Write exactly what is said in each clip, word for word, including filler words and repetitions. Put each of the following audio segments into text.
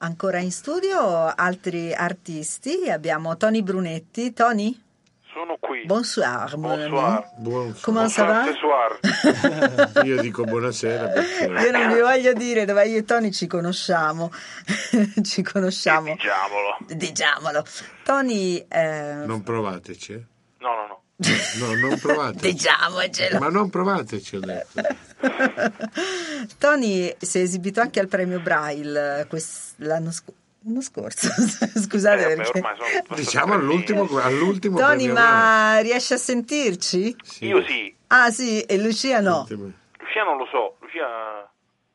ancora in studio altri artisti. Abbiamo Tony Brunetti. Tony? Sono qui. Bonsoir, mon ami. Bonsoir. Buon Come ça va? Io dico buonasera perché... Io non vi voglio dire dove io e Tony ci conosciamo. Ci conosciamo. Diciamolo. Diciamolo. Tony... Eh... Non provateci, eh? No, no, no. No, non provate. Diciamocelo. Ma non provateci, ho detto. Tony si è esibito anche al premio Braille quest- l'anno scorso. L'anno scorso, scusate Eh, perché beh, diciamo all'ultimo, all'ultimo Tony, premio ma Braille. riesci a sentirci? Sì. Io sì. Ah sì, e Lucia no. L'ultimo. Lucia non lo so. Lucia...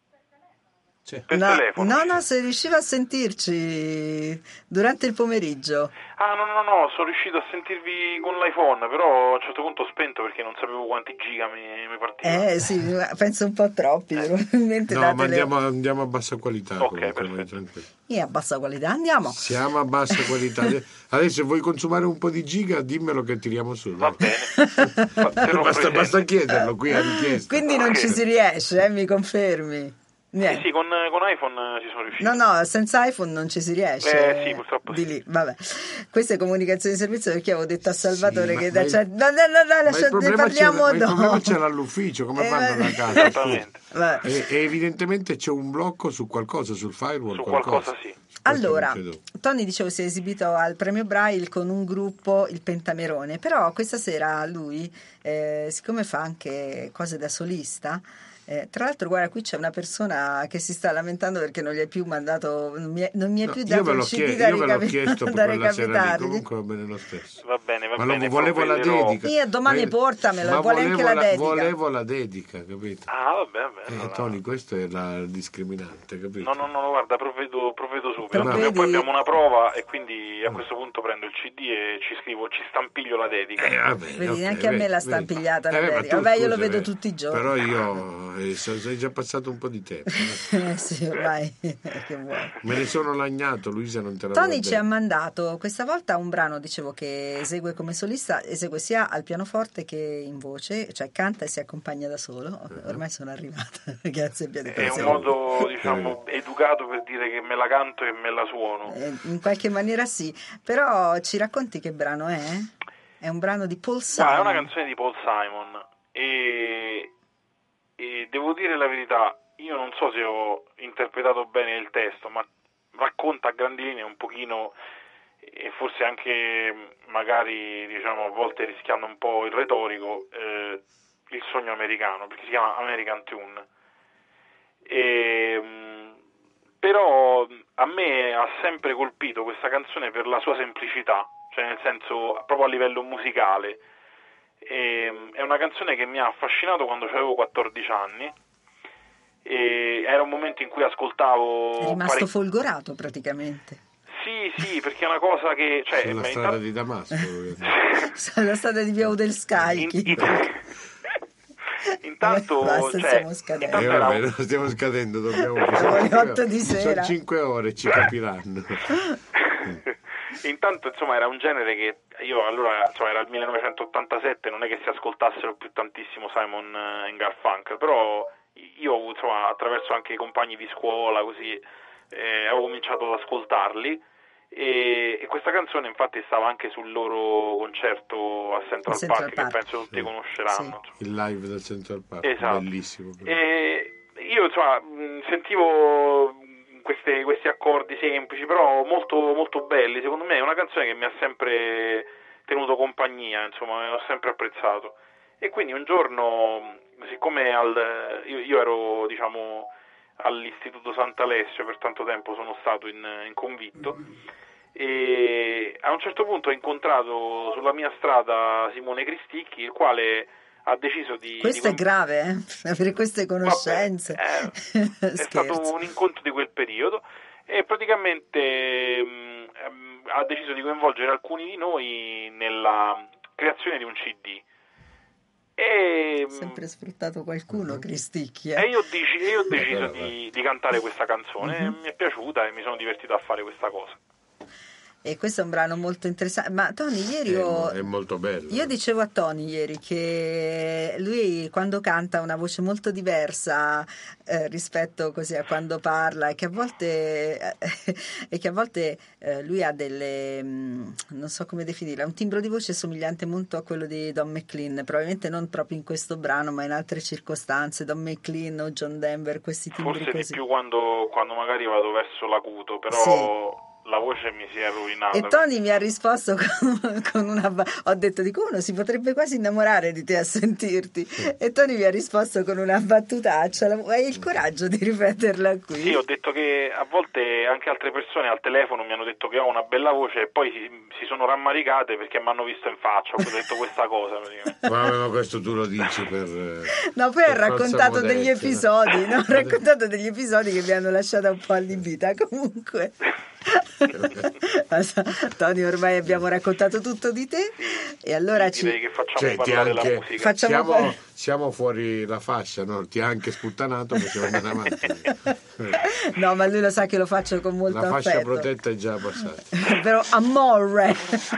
Sì. Per No, telefono. no, no, se riusciva a sentirci durante il pomeriggio. Ah, no, no, no, sono riuscito a sentirvi con l'iPhone, però a un certo punto ho spento perché non sapevo quanti giga mi, mi partivano. Eh sì, penso un po' troppi, probabilmente. No, date ma le- andiamo, andiamo a bassa qualità. Ok, comunque, perfetto. vai tranquillo. E a bassa qualità, andiamo. Siamo a bassa qualità. Adesso se vuoi consumare un po' di giga, dimmelo che tiriamo su. Va dai. bene. Fa- terrò Basta, presente. basta chiederlo qui a richiesta. Quindi non ci si riesce, eh, mi confermi? Sì, Niente. sì, con, con iPhone ci sono riuscito. No, no, senza iPhone non ci si riesce. Eh, sì, purtroppo Di sì. lì, vabbè. Queste comunicazioni di servizio perché avevo detto a Salvatore Sì, ma- che ma da il- cioè, no, no, no, no, Ma lascia- il ne problema, parliamo c'era, il dopo. problema c'era all'ufficio, come Eh, fanno vabbè. a casa? Esattamente. Vabbè. E, e evidentemente c'è un blocco su qualcosa, sul firewall. Su qualcosa, qualcosa sì. Allora, Questo non credo. Tony dicevo si è esibito al premio Braille con un gruppo, il Pentamerone, però questa sera lui, eh, siccome fa anche cose da solista, eh, tra l'altro guarda qui c'è una persona che si sta lamentando perché non gli è più mandato, non mi è, non mi è No, più io dato ve il l'ho, C D chie- da, io ve l'ho ricapi- chiesto da per quella sera lì, recapitargli. comunque va bene lo stesso. Va bene, va Ma lo- bene. volevo la provvederò- dedica. Io domani Ma- portamelo, ma vuole anche volevo la dedica. Volevo la dedica, capito? Ah, vabbè, vabbè. Eh, allora. Tony, questo è la discriminante, capito? No, no, no, guarda, provvedo, provvedo subito. Provvedi- Tanto che poi abbiamo una prova e quindi a questo punto prendo il C D e ci scrivo, ci stampiglio la dedica. Eh, vabbè, Vedi, ok, neanche a me vedi, l'ha vedi. stampigliata la Eh, ma dedica. tu, Vabbè, io lo scusa, vedo eh, tutti i giorni. Però io eh, so- sei già passato un po' di tempo. eh. Eh, sì, ormai che vuoi. Me ne sono lagnato, Luisa non te la Tony ci ha mandato questa volta un brano, dicevo, che esegue come solista, esegue sia al pianoforte che in voce, cioè canta e si accompagna da solo. Ormai sono arrivata, grazie a Piedi È un Preziosi. modo, diciamo, educato per dire che me la canto e me la suono. Eh, in qualche maniera sì, però ci racconti che brano è? È un brano di Paul Simon. Ah, è una canzone di Paul Simon e, e devo dire la verità, io non so se ho interpretato bene il testo, ma racconta a grandi linee un pochino e forse anche magari, diciamo, a volte rischiando un po' il retorico, eh, il sogno americano, perché si chiama American Tune. E, mh, però a me ha sempre colpito questa canzone per la sua semplicità, cioè nel senso proprio a livello musicale. E, è una canzone che mi ha affascinato quando avevo quattordici anni e era un momento in cui ascoltavo È rimasto parecchio. folgorato praticamente. Sì, sì, perché è una cosa che cioè, Sulla ma strada intanto- di Damasco. Sulla strada di Via del Scalchi. In- in- Intanto, Basta, cioè, stiamo scadendo. Eh, intanto era vabbè, un- no, stiamo scadendo, dobbiamo Sono le otto di Sono sera. cinque ore, ci capiranno. Intanto insomma era un genere che io allora insomma era il millenovecentottantasette, non è che si ascoltassero più tantissimo Simon e Garfunkel, però io insomma attraverso anche i compagni di scuola così eh, avevo cominciato ad ascoltarli e, e questa canzone infatti stava anche sul loro concerto a Central, Central Park, Park. che penso tutti Sì. conosceranno. Sì. Il live del Central Park, Esatto. bellissimo. E io insomma mh, sentivo queste, questi accordi semplici però molto, molto belli, secondo me è una canzone che mi ha sempre tenuto compagnia, insomma l'ho sempre apprezzato e quindi un giorno siccome al, io, io ero diciamo all'Istituto Sant'Alessio per tanto tempo, sono stato in, in convitto e a un certo punto ho incontrato sulla mia strada Simone Cristicchi, il quale ha deciso di... Questo di... è grave, eh? Avere queste conoscenze. Vabbè, eh, è stato un incontro di quel periodo e praticamente mh, ha deciso di coinvolgere alcuni di noi nella creazione di un C D. E, Sempre sfruttato qualcuno, Cristicchi. Eh? e io, dici, io ho deciso di, di cantare questa canzone, Uh-huh. mi è piaciuta e mi sono divertito a fare questa cosa. e questo è un brano molto interessante. Ma Tony, ieri È, io, è molto bello. io dicevo a Tony ieri che lui quando canta ha una voce molto diversa eh, rispetto così a quando parla, e che a volte eh, e che a volte eh, lui ha delle mh, non so come definirla, un timbro di voce somigliante molto a quello di Don McLean, probabilmente non proprio in questo brano ma in altre circostanze, Don McLean o John Denver, questi timbri Forse così. di più quando, quando magari vado verso l'acuto, però Sì. la voce mi si è rovinata. E Tony mi ha risposto con, con una ba- ho detto, dico, uno si potrebbe quasi innamorare di te a sentirti, e Tony mi ha risposto con una battutaccia. Hai il coraggio di ripeterla qui? Sì, ho detto che a volte anche altre persone al telefono mi hanno detto che ho una bella voce e poi si, si sono rammaricate perché mi hanno visto in faccia, ho detto questa cosa praticamente. Vabbè, ma questo tu lo dici per no, poi ha raccontato modestia, degli episodi no? ha raccontato degli episodi che mi hanno lasciata un po' allibita. Comunque Tony, ormai abbiamo raccontato tutto di te, e allora ci direi che facciamo cioè, parlare anche, la musica. facciamo siamo, par- siamo fuori la fascia, no? Ti ha anche sputtanato, possiamo andare avanti. no, ma lui lo sa che lo faccio con molto La fascia affetto. protetta è già passata. Però amore.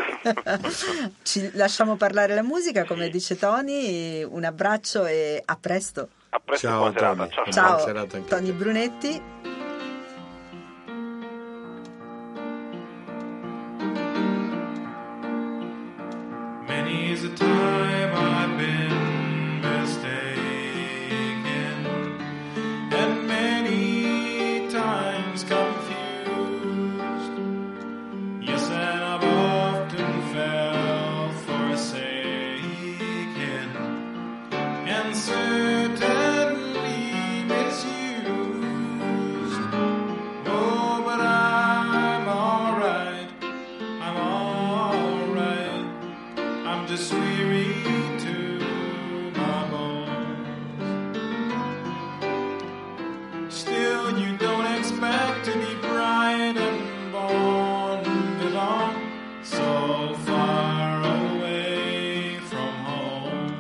Ci lasciamo parlare la musica, come dice Tony. Un abbraccio e a presto. A presto, Ciao, buona serata. Tony. Ciao, ciao. Ciao, Buona serata anche a Tony te. Brunetti. Many is the time I've been mistaken, and many times confused. Yes, and I've often felt forsaken, and certainly misused. Oh, but I'm alright, I'm alright. I'm just weary to my bones. Still, you don't expect to be bright and born belong so far away from home,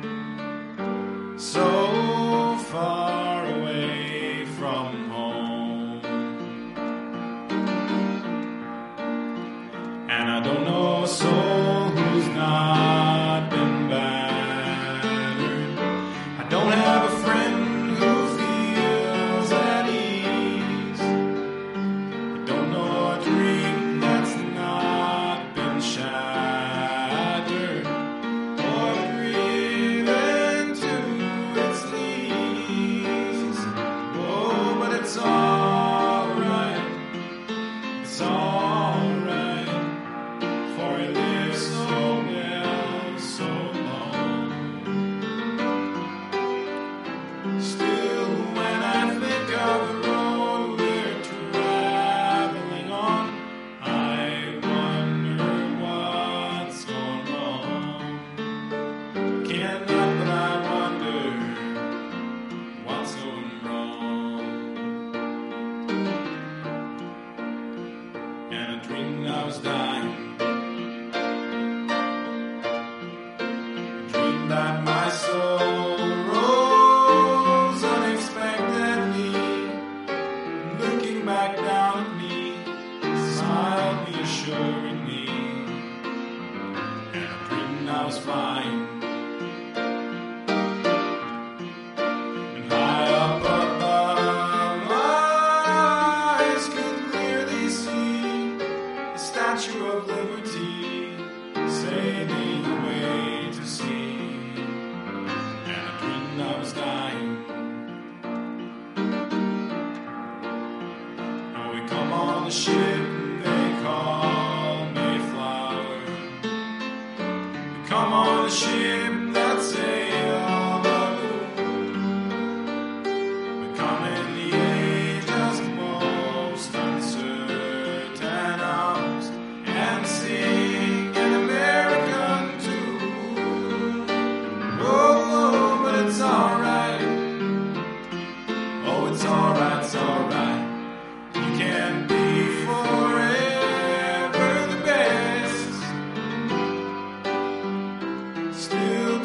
so far away from home. And I don't know a soul who's not been battered. I don't have a friend who feels at ease. I don't know a dream that's not been shattered or driven to its knees. Oh, but it's alright, it's alright, for it lives so well, so long. Still, when I think of the road we're traveling on, I wonder what's gone wrong. Can't help but I wonder what's going wrong. And I dreamed I was dying, dreamed that my soul rose unexpectedly, looking back down at me, smiled reassuringly. And I dreamed I was flying, and high up above, my eyes could clearly see the Statue of Liberty sailing away to sea. And I dreamed I was dying. Now we come on the ship they call Mayflower. We come on the ship that sailed the moon. We come in the age's most uncertain hours and sing an American tune. Oh, but it's alright. Oh, it's alright, it's alright. You can be forever the best. Still,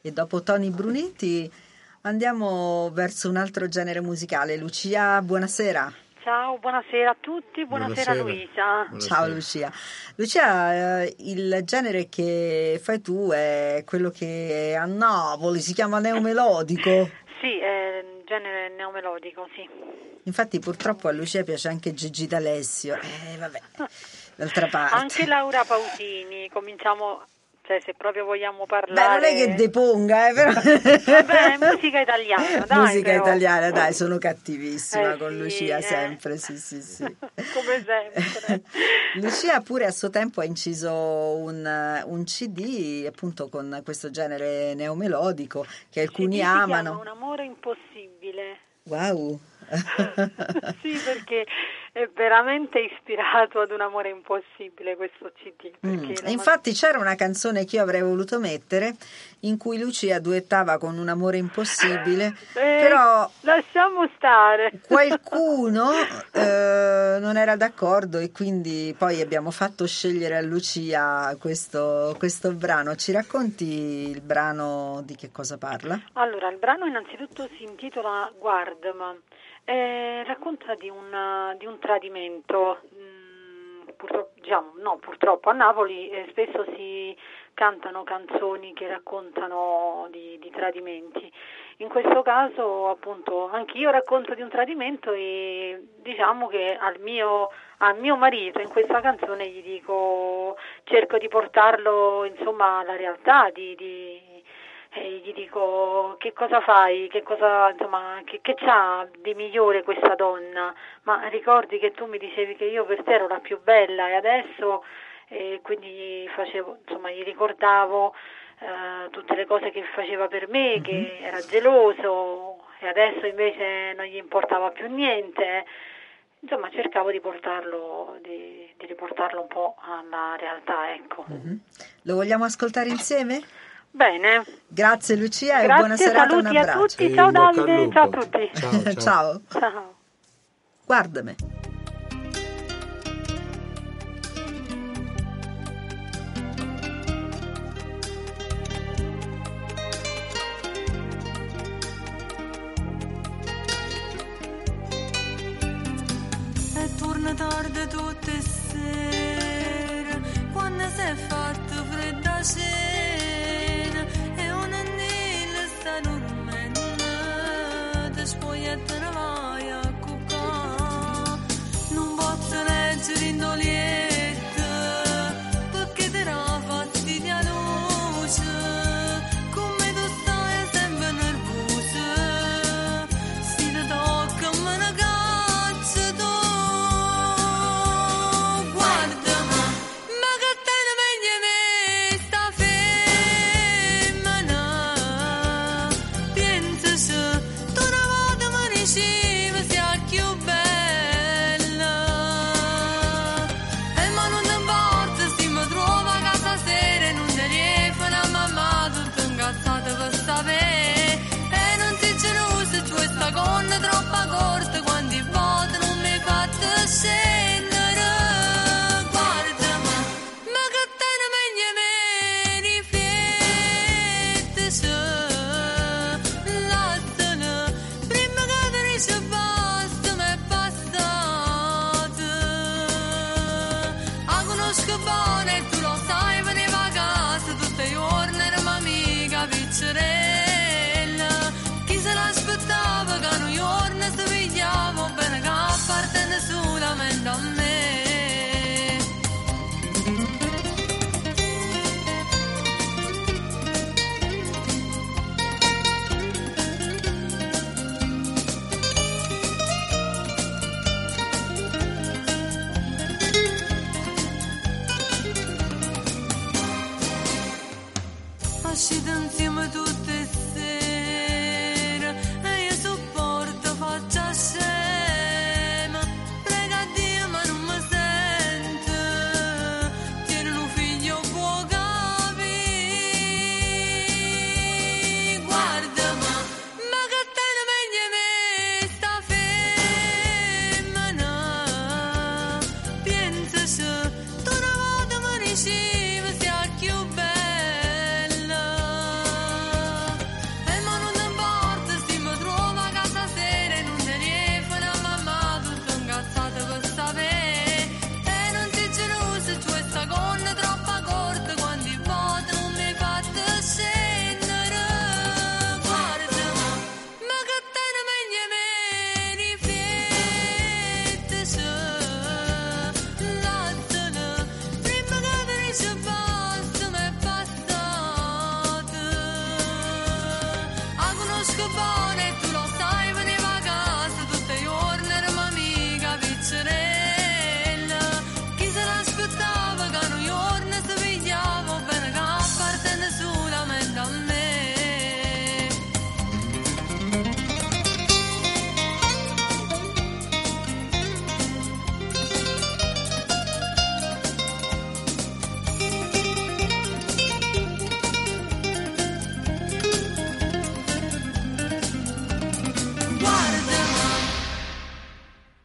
E dopo Tony Brunetti andiamo verso un altro genere musicale. Lucia, buonasera. Ciao, buonasera a tutti, buonasera, Buonasera. Luisa. Buonasera. Ciao Lucia. Lucia, eh, il genere che fai tu è quello che a Napoli si chiama neomelodico. Sì, è il genere neomelodico, sì. Infatti purtroppo a Lucia piace anche Gigi D'Alessio. Eh, vabbè, d'altra parte. Anche Laura Pausini, cominciamo, cioè se proprio vogliamo Beh, parlare... non è che deponga, eh, però... Vabbè, musica italiana, dai. Musica però. italiana, dai, sono cattivissima Eh, con sì, Lucia, eh. sempre, sì, sì, sì. Come sempre. Lucia pure a suo tempo ha inciso un, un C D appunto con questo genere neomelodico che alcuni Sì, si amano. chiama Un amore impossibile. Wow. Sì, perché è veramente ispirato ad un amore impossibile questo C D. Mm. perché la E infatti c'era una canzone che io avrei voluto mettere in cui Lucia duettava con Un amore impossibile, Eh, però lasciamo stare. qualcuno eh, non era d'accordo e quindi poi abbiamo fatto scegliere a Lucia questo, questo brano. Ci racconti il brano, di che cosa parla? Allora, il brano innanzitutto si intitola Guardama, eh, racconta di un, di un tradimento. Mm, purtroppo, diciamo, no, purtroppo a Napoli eh, spesso si cantano canzoni che raccontano di, di tradimenti. In questo caso, appunto, anch'io racconto di un tradimento e diciamo che al mio, al mio marito in questa canzone gli dico, cerco di portarlo insomma alla realtà, di, di, e gli dico che cosa fai, che cosa, insomma, che, che c'ha di migliore questa donna, ma ricordi che tu mi dicevi che io per te ero la più bella e adesso, e quindi facevo, insomma, gli ricordavo Uh, tutte le cose che faceva per me, che era geloso e adesso invece non gli importava più niente. Insomma, cercavo di portarlo, di, di riportarlo un po' alla realtà, ecco. Mm-hmm. Lo vogliamo ascoltare insieme? Bene. Grazie Lucia e Grazie, buona serata, un saluti a abbraccio. tutti, Sì, ciao in bocca al Davide, lupo. ciao a tutti. Ciao, ciao. Ciao. Ciao. Guardami. E torna tardi tutte sere quando si è fatto fredda cena e un annino sta dormendo ti spoglia e te ne vai a cuccare non posso leggere in dolietta perché te la fastidia luce come tu stai sempre nervosa si ti tocca me ne caccia tu guarda ma che te ne meglio me sta femmina pensaci tu una volta mi dicevi sia più bella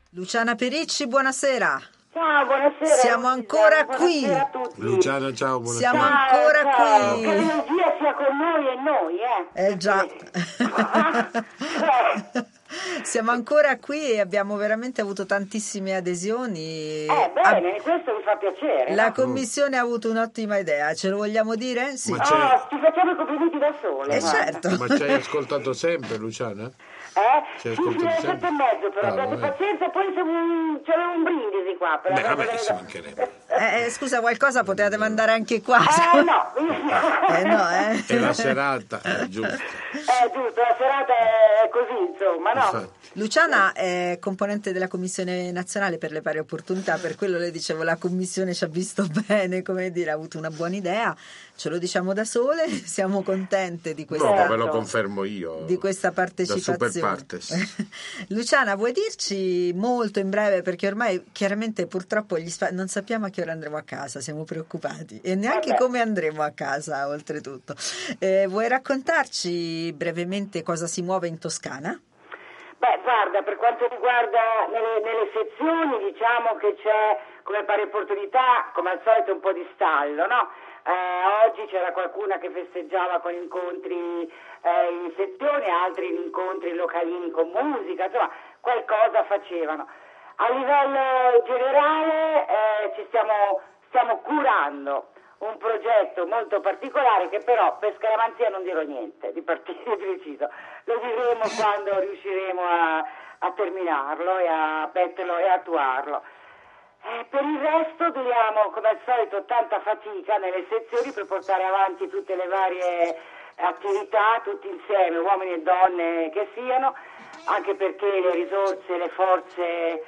Luciana Pericci, buonasera. Ciao, buonasera. Siamo ancora qui. Buonasera a tutti. Luciana, ciao, buonasera. Siamo Ciao, ancora ciao. qui. Che l'energia sia con noi e noi, eh. Eh già. Siamo ancora qui e abbiamo veramente avuto tantissime adesioni. Eh, bene, Ah, questo mi fa piacere. la no? commissione ha avuto un'ottima idea, ce lo vogliamo dire? Sì. Ma c'è- Ah, ci facciamo i complimenti da sole. Eh, guarda. certo. Ma ci hai ascoltato sempre, Luciana? Eh? Ci hai Sì, fino alle ascoltato sette e sempre? mezzo, però Bravo, abbiate eh. pazienza, poi c'è un, c'è un brindisi qua. Per Beh, la vabbè, cosa ci delle- mancherebbe. Eh, eh, scusa, qualcosa potevate mandare anche qua. Eh no, Eh, no, eh. È la serata, è giusto. Eh, giusto, la serata è così, insomma, no? Infatti. Luciana è componente della Commissione Nazionale per le Pari Opportunità, per quello le dicevo la Commissione ci ha visto bene, come dire, ha avuto una buona idea, ce lo diciamo da sole, siamo contente di questa, No, ve lo confermo io. di questa Da super partecipazione. partes. Luciana, vuoi dirci molto in breve, perché ormai chiaramente purtroppo gli spa- non sappiamo a che ora andremo a casa, siamo preoccupati e neanche Vabbè. come andremo a casa oltretutto. Eh, vuoi raccontarci brevemente cosa si muove in Toscana? Beh, guarda, per quanto riguarda nelle, nelle sezioni, diciamo che c'è come pari opportunità, come al solito, un po' di stallo, no? Eh, oggi c'era qualcuna che festeggiava con incontri eh, in sezione, altri in incontri localini con musica, insomma, qualcosa facevano. A livello generale eh, ci stiamo, stiamo curando un progetto molto particolare che però per scaramanzia non dirò niente di partito preciso, lo diremo quando riusciremo a, a terminarlo e a metterlo e attuarlo. Eh, per il resto dobbiamo, come al solito, tanta fatica nelle sezioni per portare avanti tutte le varie attività, tutti insieme, uomini e donne che siano, anche perché le risorse, le forze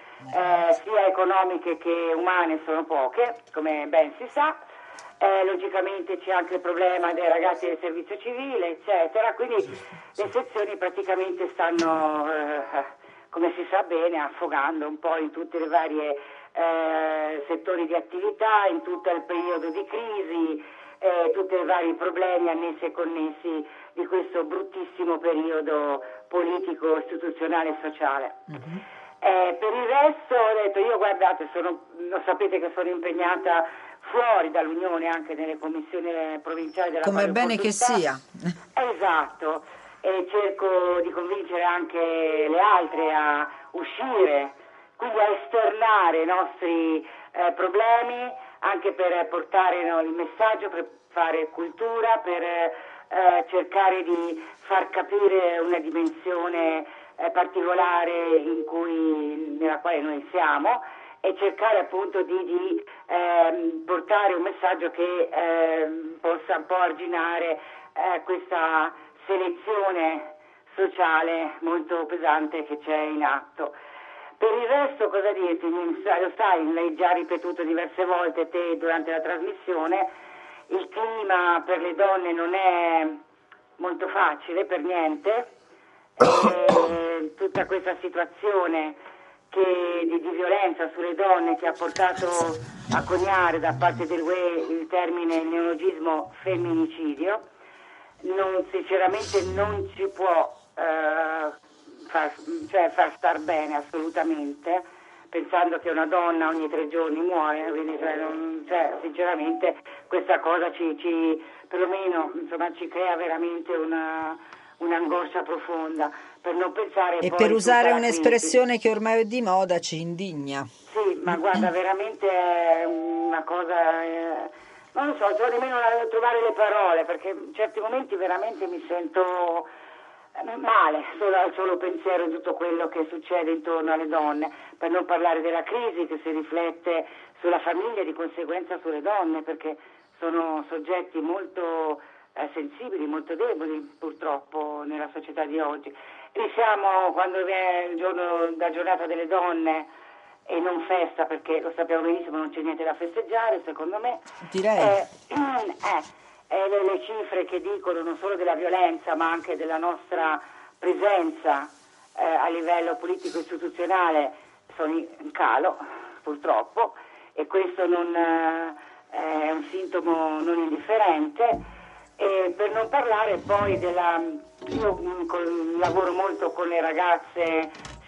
eh, sia economiche che umane sono poche, come ben si sa. Eh, logicamente c'è anche il problema dei ragazzi del servizio civile, eccetera, quindi le sezioni praticamente stanno, eh, come si sa bene, affogando un po' in tutte le varie eh, settori di attività, in tutto il periodo di crisi, eh, tutti i vari problemi annessi e connessi di questo bruttissimo periodo politico, istituzionale e sociale. Mm-hmm. Eh, per il resto ho detto, io guardate, sono, lo sapete che sono impegnata fuori dall'Unione anche nelle commissioni provinciali della come pari bene che opportunità. sia. Esatto, e cerco di convincere anche le altre a uscire, quindi a esternare i nostri eh, problemi, anche per portare no, il messaggio, per fare cultura, per eh, cercare di far capire una dimensione eh, particolare in cui, nella quale noi siamo, e cercare appunto di, di ehm, portare un messaggio che ehm, possa un po' arginare eh, questa selezione sociale molto pesante che c'è in atto. Per il resto cosa dirti? Lo sai, l'hai già ripetuto diverse volte te durante la trasmissione, il clima per le donne non è molto facile per niente, e tutta questa situazione che di, di violenza sulle donne che ha portato a coniare da parte dell'U E il termine, il neologismo femminicidio, non, sinceramente non ci può eh, far, cioè far star bene assolutamente, pensando che una donna ogni tre giorni muore, quindi cioè, non, cioè, sinceramente questa cosa ci, ci perlomeno insomma, ci crea veramente una, un'angoscia profonda. Per non pensare e poi per usare tutta la un'espressione crisi. che ormai è di moda, ci indigna. Sì, ma guarda, veramente è una cosa, eh, non lo so, so nemmeno trovare le parole, perché in certi momenti veramente mi sento male solo al solo pensiero di tutto quello che succede intorno alle donne, per non parlare della crisi che si riflette sulla famiglia e di conseguenza sulle donne, perché sono soggetti molto eh, sensibili, molto deboli purtroppo nella società di oggi. Noi siamo, quando è il giorno, la giornata delle donne, e non festa, perché lo sappiamo benissimo, non c'è niente da festeggiare, secondo me. Direi. Eh, eh, eh, le, le cifre che dicono non solo della violenza, ma anche della nostra presenza eh, a livello politico-istituzionale sono in calo, purtroppo, e questo non, eh, è un sintomo non indifferente. E per non parlare poi della... Io mh, con, lavoro molto con le ragazze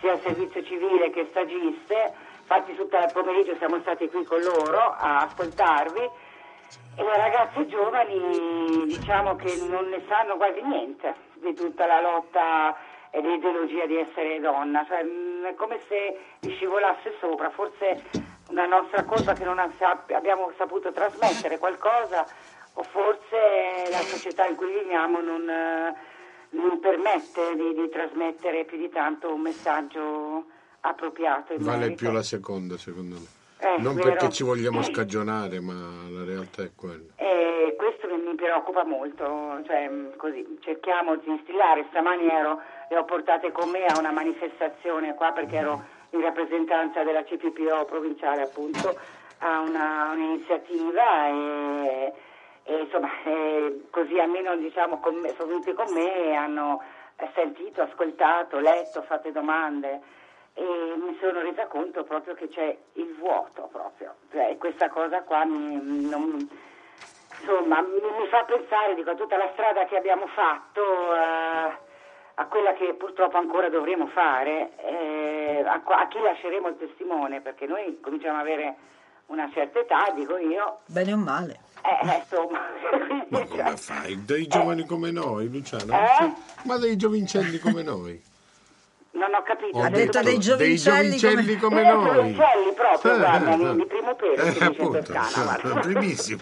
sia servizio civile che stagiste. Infatti tutto il pomeriggio siamo stati qui con loro a ascoltarvi, e le ragazze giovani diciamo che non ne sanno quasi niente di tutta la lotta e l'ideologia di essere donna, cioè è come se gli scivolasse sopra. Forse una nostra colpa che non abbiamo saputo trasmettere qualcosa, o forse la società in cui viviamo non, non permette di, di trasmettere più di tanto un messaggio appropriato. Vale merito. più la seconda, secondo me. Eh, non vero. perché ci vogliamo scagionare, ma la realtà è quella. E questo mi, mi preoccupa molto, cioè, così, cerchiamo di instillare. Stamani ero, le ho portate con me a una manifestazione qua, perché ero in rappresentanza della C P P O provinciale, appunto, a una, un'iniziativa, e, e insomma e così almeno diciamo con me, sono venuti con me e hanno sentito, ascoltato, letto, fatto domande, e mi sono resa conto proprio che c'è il vuoto proprio, cioè, questa cosa qua mi, non, insomma, mi, mi fa pensare, dico, a tutta la strada che abbiamo fatto, uh, a quella che purtroppo ancora dovremo fare, eh, a, a chi lasceremo il testimone, perché noi cominciamo ad avere una certa età, dico io. Bene o male. Eh, insomma. Ma come fai? Dei giovani eh. come noi, Luciana? Eh? Ma dei giovincelli come noi? Non ho capito. Ha detto dei giovincelli, dei giovincelli come, come noi. Dei giovincelli proprio, eh, guarda, eh, di primo pelo, eh, si dice appunto, in Toscana, guarda. primissimo.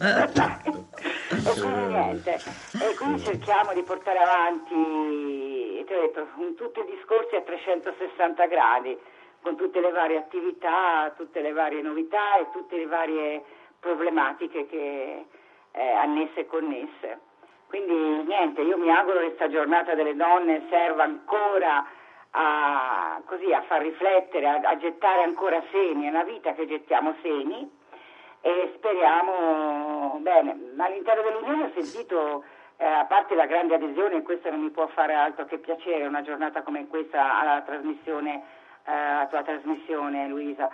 E quindi niente, e quindi cerchiamo di portare avanti, ti ho detto, tutti i discorsi a trecentosessanta gradi, con tutte le varie attività, tutte le varie novità e tutte le varie problematiche che eh, annesse e connesse. Quindi niente, io mi auguro che questa giornata delle donne serva ancora a, così, a far riflettere, a, a gettare ancora semi, è una vita che gettiamo semi, e speriamo bene. All'interno dell'Unione ho sentito, eh, a parte la grande adesione, e questo non mi può fare altro che piacere, una giornata come questa alla trasmissione, eh, alla tua trasmissione, Luisa,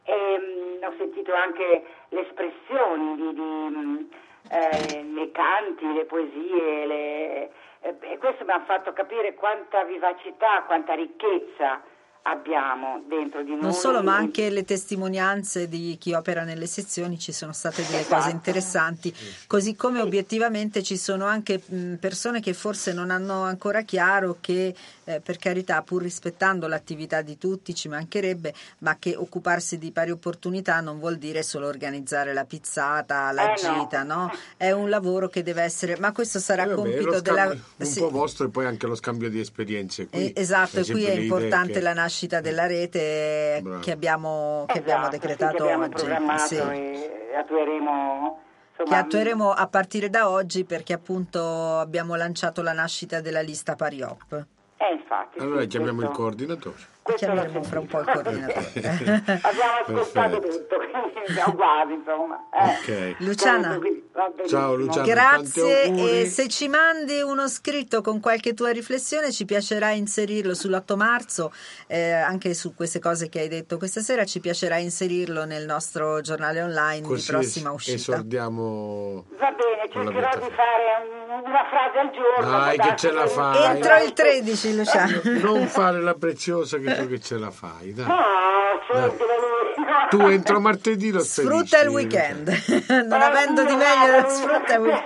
e mh, ho sentito anche le espressioni di, di eh, le canti, le poesie, le, eh, e questo mi ha fatto capire quanta vivacità, quanta ricchezza abbiamo dentro di noi. Non solo, ma anche le testimonianze di chi opera nelle sezioni, ci sono state delle esatto. cose interessanti, così come sì. Obiettivamente ci sono anche mh, persone che forse non hanno ancora chiaro che, eh, per carità, pur rispettando l'attività di tutti, ci mancherebbe, ma che occuparsi di pari opportunità non vuol dire solo organizzare la pizzata, la eh gita, no. no? È un lavoro che deve essere, ma questo sarà eh vabbè, compito scambio, della... un sì. po' vostro, e poi anche lo scambio di esperienze qui. Eh, esatto, e qui è importante che... la nascita della rete Bravo. che abbiamo, che esatto, abbiamo decretato sì, che abbiamo oggi, programmato sì. e attueremo, insomma, che attueremo a partire da oggi, perché appunto abbiamo lanciato la nascita della lista Pariop. Eh, infatti, allora sì, chiamiamo questo... il coordinatore. Chiameremo fra un po' il coordinatore. Abbiamo ascoltato tutto, quindi siamo quasi, insomma. Eh. Okay. Luciana, ciao Luciana, grazie, e se ci mandi uno scritto con qualche tua riflessione ci piacerà inserirlo sull'otto marzo, eh, anche su queste cose che hai detto questa sera, ci piacerà inserirlo nel nostro giornale online. Così di prossima uscita. Esordiamo. Va bene, cercherò di fare una frase al giorno. Dai, che ce la fai. Entro il tredici, Luciana. Non fare la preziosa, che tu che ce la fai, dai. No, senti, tu entro martedì lo spedisci. Sfrutta il weekend. Non eh, avendo di meglio, sfrutta il weekend.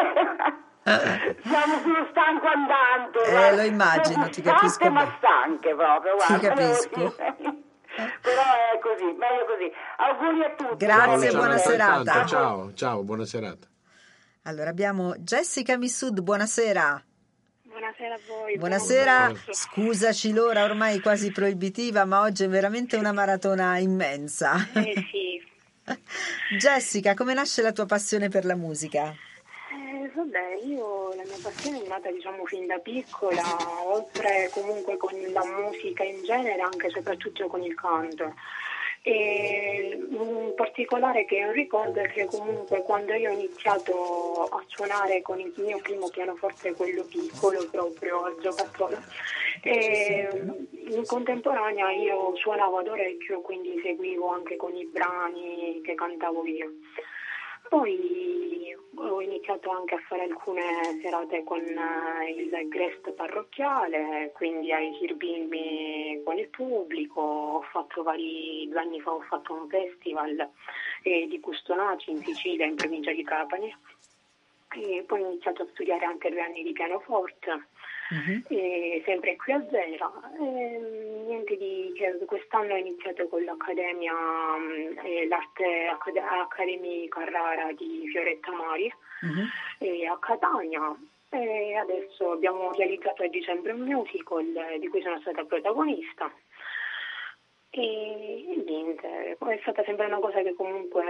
Siamo più stanco andante. Eh, guarda. Lo immagino, ti capisco. Tante ma stanche proprio, guarda. Ti capisco. Però è così, meglio così. Auguri a tutti. Grazie, buona serata. Tanto, ciao, ciao, buona serata. Allora abbiamo Jessica Missud, buonasera. Buonasera a voi. Buonasera, scusaci l'ora ormai quasi proibitiva, ma oggi è veramente una maratona immensa. Eh sì. Jessica, come nasce la tua passione per la musica? Eh, vabbè, io la mia passione è nata diciamo fin da piccola, oltre comunque con la musica in genere, anche e soprattutto con il canto. E in particolare che io ricordo è che comunque quando io ho iniziato a suonare con il mio primo pianoforte, quello piccolo proprio al giocattolo, e in contemporanea io suonavo ad orecchio, quindi seguivo anche con i brani che cantavo io. Poi ho iniziato anche a fare alcune serate con eh, il Grest parrocchiale, quindi a esibirmi con il pubblico. Ho fatto vari, due anni fa ho fatto un festival eh, di Custonaci in Sicilia, in provincia di Trapani. E poi ho iniziato a studiare anche due anni di pianoforte. Uh-huh. E sempre qui a Zera. E, niente di che quest'anno ho iniziato con l'Accademia eh, l'Arte Accad- Academy Carrara di Fioretta Mari uh-huh. e a Catania. E adesso abbiamo realizzato a dicembre un musical di cui sono stata protagonista. E, e niente, è stata sempre una cosa che comunque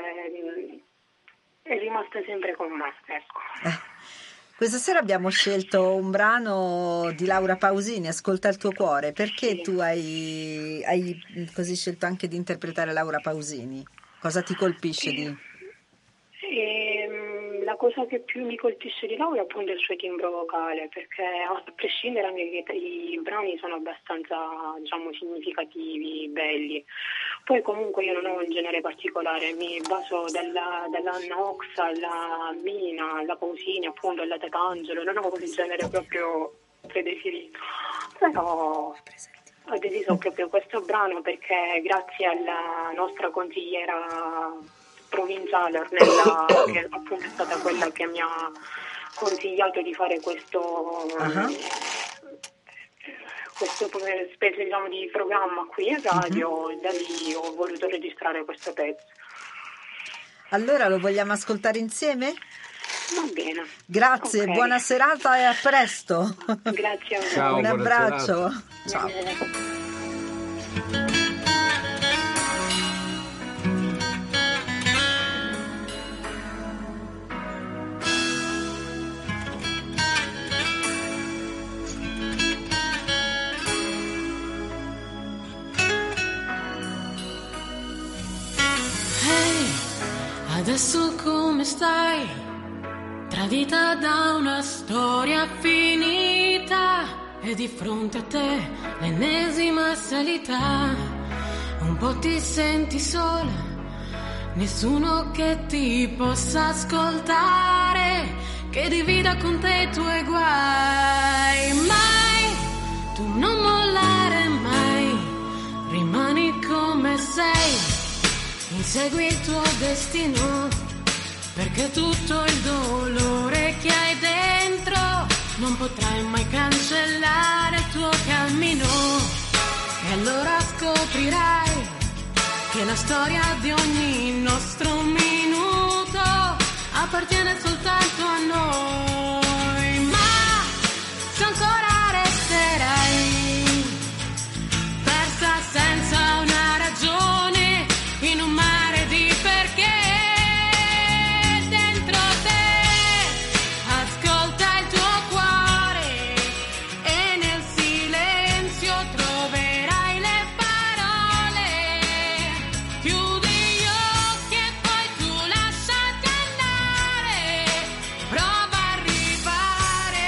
è rimasta sempre con me, ecco. Eh. Questa sera abbiamo scelto un brano di Laura Pausini, Ascolta il tuo cuore. Perché sì. tu hai, hai così scelto anche di interpretare Laura Pausini? Cosa ti colpisce sì. di... E, la cosa che più mi colpisce di Laura è appunto il suo timbro vocale, perché a prescindere anche i brani sono abbastanza, diciamo, significativi, belli. Poi comunque io non ho un genere particolare, mi baso dalla, dall'Anna Ox alla Mina, alla Pausini, appunto alla Tatangelo, non ho un genere proprio predefinito. Però ho deciso proprio questo brano perché grazie alla nostra consigliera provinciale Ornella, che appunto è stata quella che mi ha consigliato di fare questo uh-huh. questo specie, diciamo, di programma qui in radio, uh-huh. da lì ho voluto registrare questo pezzo. Allora lo vogliamo ascoltare insieme? Va bene. Grazie, okay. Buona serata e a presto. Grazie a voi. Ciao, un abbraccio. Ciao. Adesso come stai? Tradita da una storia finita e di fronte a te l'ennesima salita. Un po' ti senti sola, nessuno che ti possa ascoltare, che divida con te i tuoi guai. Mai, tu non mollare mai, rimani come sei. Insegui il tuo destino, perché tutto il dolore che hai dentro non potrai mai cancellare il tuo cammino. E allora scoprirai che la storia di ogni nostro minuto appartiene soltanto a noi. Ma se ancora resterai persa senza una ragione in un mare di perché, dentro te ascolta il tuo cuore e nel silenzio troverai le parole. Chiudi gli occhi e poi tu lasciati andare, prova a arrivare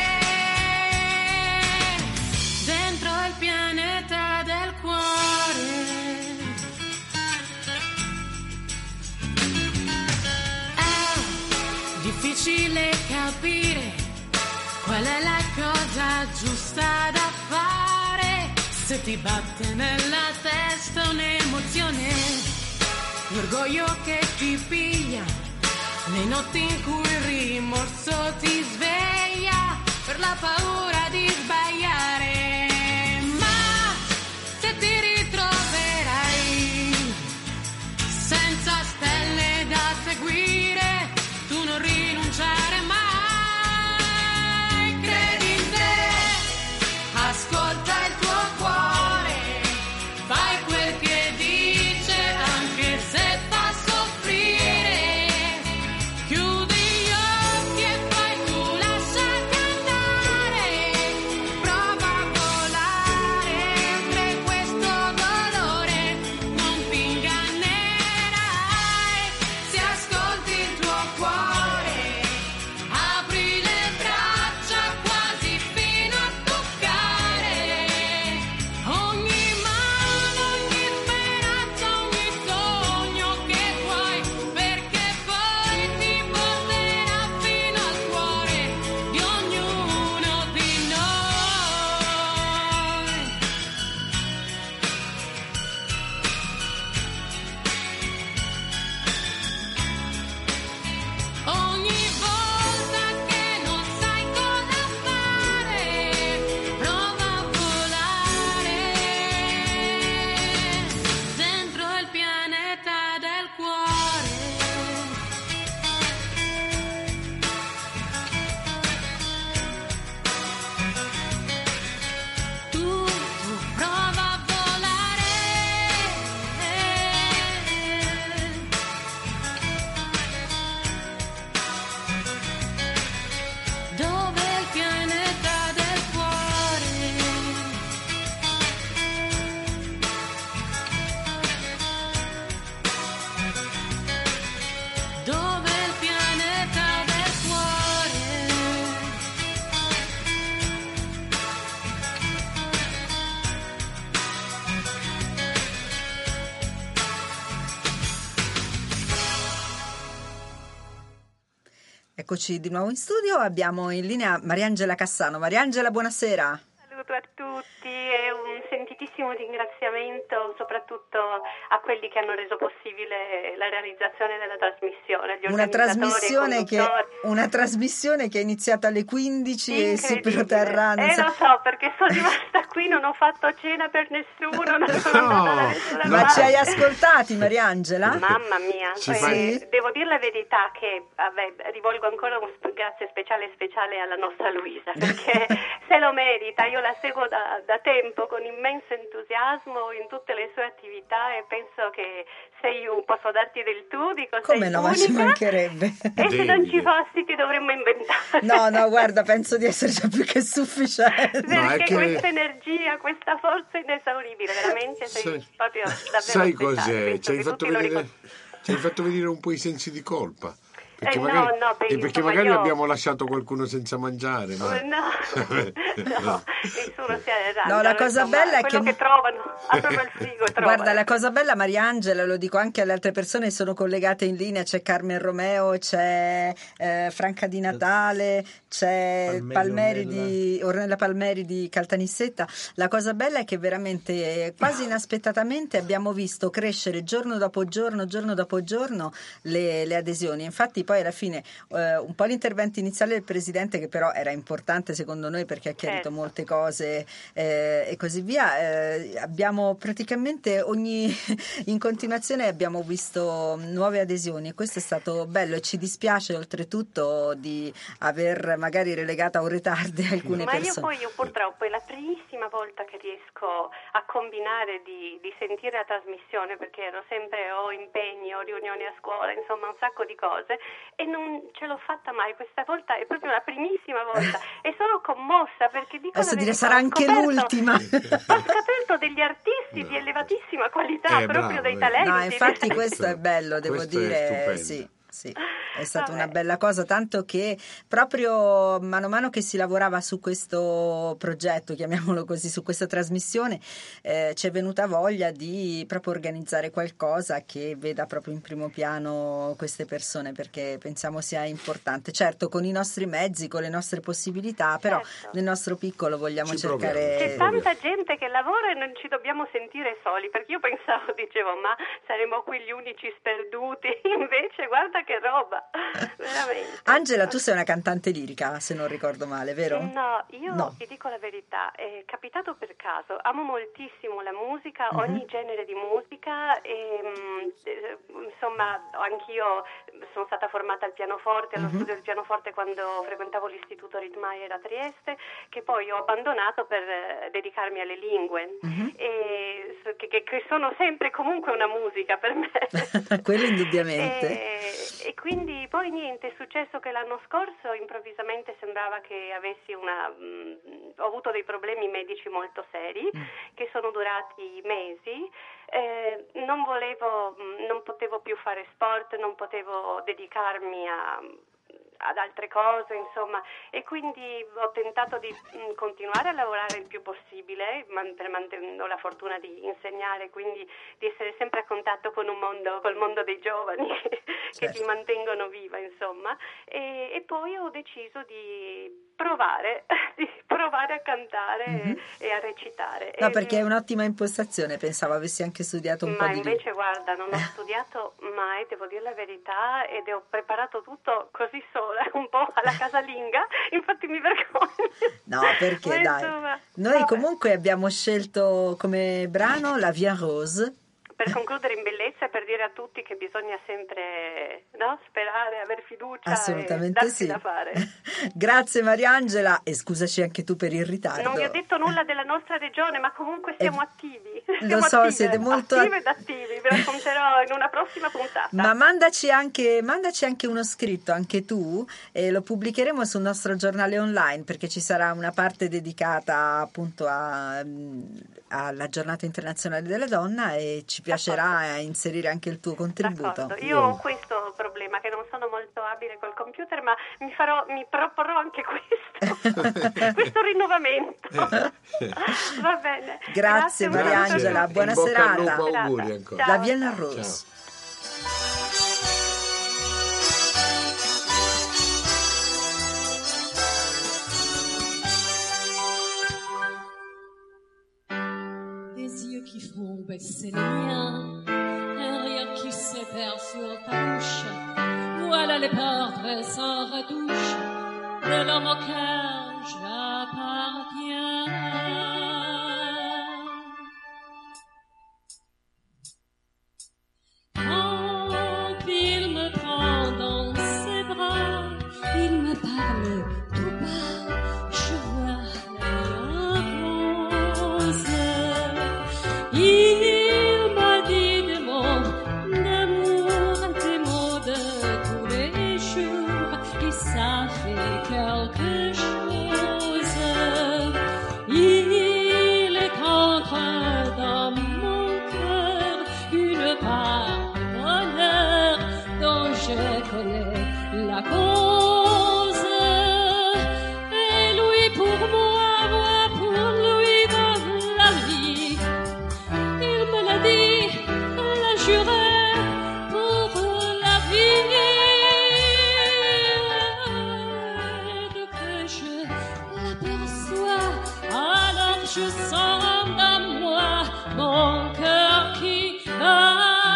dentro il pianeta del cuore. Difficile capire qual è la cosa giusta da fare, se ti batte nella testa un'emozione, l'orgoglio che ti piglia, le notti in cui il rimorso ti sveglia per la paura di sbagliare. Ma se ti ritroverai senza stelle da seguire, tu non rinunciare mai, credi in te, ascolta il tuo cuore, fai quel che dice anche se fa soffrire, chiudi gli occhi e poi tu lasciati andare, prova a Eccoci di nuovo in studio, abbiamo in linea Mariangela Cassano. Mariangela, buonasera. Saluto a tutti e un sentitissimo ringraziamento soprattutto a quelli che hanno reso possibile la realizzazione della trasmissione. Gli Una trasmissione, organizzatori, i che, conduttori. una trasmissione che è iniziata alle quindici e si protrarrà. non Eh so- lo so, perché sono rimasta qui, non ho fatto cena per nessuno, non sono No, andata da nessuna no. Ma parte. ci hai ascoltati, Mariangela? Mamma mia, Ci eh, fai- devo dire la verità che vabbè, rivolgo ancora un sp- grazie speciale speciale alla nostra Luisa, perché se lo merita, io la seguo da, da tempo con immenso entusiasmo in tutte le sue attività e penso che sei io, posso darti del tu, dico Come sei no, ma ci unica, mancherebbe. e se non Devi. ci fossi ti dovremmo inventare. No, no, guarda, penso di essere già più che sufficiente. Perché No, è che- questa energia, questa forza inesauribile, veramente sei Sai- proprio davvero Sai speciale, cos'è? penso Ci hai, che fatto tutti lo vedere, ricordano. ci hai fatto vedere un po' i sensi di colpa. Perché Eh, no, magari, no, beh, e perché insomma, magari io- abbiamo lasciato qualcuno senza mangiare. Ma... Eh, No, no, nessuno si arrangia. No, la cosa insomma, bella è quello che- che trovano, aprono il frigo e trovano. Guarda, la cosa bella, Mariangela, lo dico anche alle altre persone che sono collegate in linea, c'è Carmen Romeo, c'è eh, Franca Di Natale, c'è Palmeri, Palmeri Ornella. di, Ornella Palmeri di Caltanissetta. La cosa bella è che veramente, eh, quasi inaspettatamente, abbiamo visto crescere giorno dopo giorno, giorno dopo giorno le, le adesioni. Infatti poi alla fine eh, un po' l'intervento iniziale del Presidente, che però era importante secondo noi perché ha chiarito Certo. molte cose eh, e così via, eh, abbiamo praticamente ogni in continuazione abbiamo visto nuove adesioni e questo è stato bello e ci dispiace oltretutto di aver magari relegato a un ritardo alcune Ma io persone. poi io purtroppo è la primissima volta che riesco a combinare di, di sentire la trasmissione, perché ero sempre o impegni o riunioni a scuola, insomma un sacco di cose, e non ce l'ho fatta mai. Questa volta è proprio la primissima volta e sono commossa perché dico Adesso la dire verità, sarà ho anche scoperto- l'ultima. Ho scoperto degli artisti di elevatissima qualità, Eh, proprio bravo, dei eh. talenti. No, infatti questo è bello, devo Questo è dire, stupendo. sì. Sì, è stata Vabbè. una bella cosa, tanto che proprio mano a mano che si lavorava su questo progetto, chiamiamolo così, su questa trasmissione, eh, ci è venuta voglia di proprio organizzare qualcosa che veda proprio in primo piano queste persone, perché pensiamo sia importante. Certo, con i nostri mezzi, con le nostre possibilità, però Certo. nel nostro piccolo vogliamo Ci cercare... proviamo, C'è Eh, tanta gente che lavora e non ci dobbiamo sentire soli, perché io pensavo, dicevo, ma saremo qui gli unici sperduti, invece guarda che roba, veramente. Angela, tu sei una cantante lirica, se non ricordo male, vero? No, io No. ti dico la verità, è capitato per caso, amo moltissimo la musica, Mhm. ogni genere di musica e mm, eh, insomma anch'io sono stata formata al pianoforte, allo Mhm. studio del pianoforte quando frequentavo l'istituto Rittmeier a Trieste, che poi ho abbandonato per eh, dedicarmi alle lingue, Mhm. e, so- che, che- che sono sempre comunque una musica per me. Quello indubbiamente. E, e quindi poi niente, è successo che l'anno scorso improvvisamente sembrava che avessi una mh, ho avuto dei problemi medici molto seri che sono durati mesi. Eh, non volevo, mh, non potevo più fare sport, non potevo dedicarmi a ad altre cose, insomma, e quindi ho tentato di mh, continuare a lavorare il più possibile, man- per mantenendo la fortuna di insegnare, quindi di essere sempre a contatto con un mondo, col mondo dei giovani che Certo. ti mantengono viva, insomma, e, e poi ho deciso di provare, di provare a cantare Mhm. e a recitare. No, E- perché è un'ottima impostazione, pensavo avessi anche studiato un ma po' di invece guarda, non ho studiato mai, devo dire la verità, ed ho preparato tutto così sola, un po' alla casalinga, infatti mi vergogno. No, perché Ma dai. insomma, Noi vabbè. comunque abbiamo scelto come brano La Vie Rose. Per concludere in bellezza e per dire a tutti che bisogna sempre, no, sperare, aver fiducia Assolutamente e darsi sì. da fare. Grazie Mariangela e scusaci anche tu per il ritardo. Non vi ho detto nulla della nostra regione, ma comunque siamo Eh, attivi. lo Siamo so, attive, siete molto attive at- ed attivi, vi racconterò in una prossima puntata. Ma mandaci anche, mandaci anche uno scritto, anche tu, e lo pubblicheremo sul nostro giornale online perché ci sarà una parte dedicata appunto a, alla giornata internazionale della donna e ci piacerà inserire anche il tuo contributo. D'accordo. Io ho questo problema, che non sono molto abile col computer, ma mi farò, mi proporrò anche questo, questo rinnovamento. Va bene. Grazie, un Mariangela, saluto. buona In bocca al serata. lupo, auguri ancora. Ciao. La Vienna Ciao. Rose. et c'est le mien. Un rire qui s'éteint sur ta bouche. Voilà les portraits sans retouche de l'homme auquel j'appartiens. Quand il me prend dans ses bras, il me parle tout bas, je vois la rose. Il m'a dit des mots d'amour, des mots de tous les jours, et ça fait quelque chose. Il est entre dans mon cœur une part de bonheur dont je connais la cause. Et lui pour moi, moi pour lui dans la vie. Il me l'a dit, l'a juré pour la vie. Dès que je l'aperçois, alors je sens dans moi mon cœur qui bat.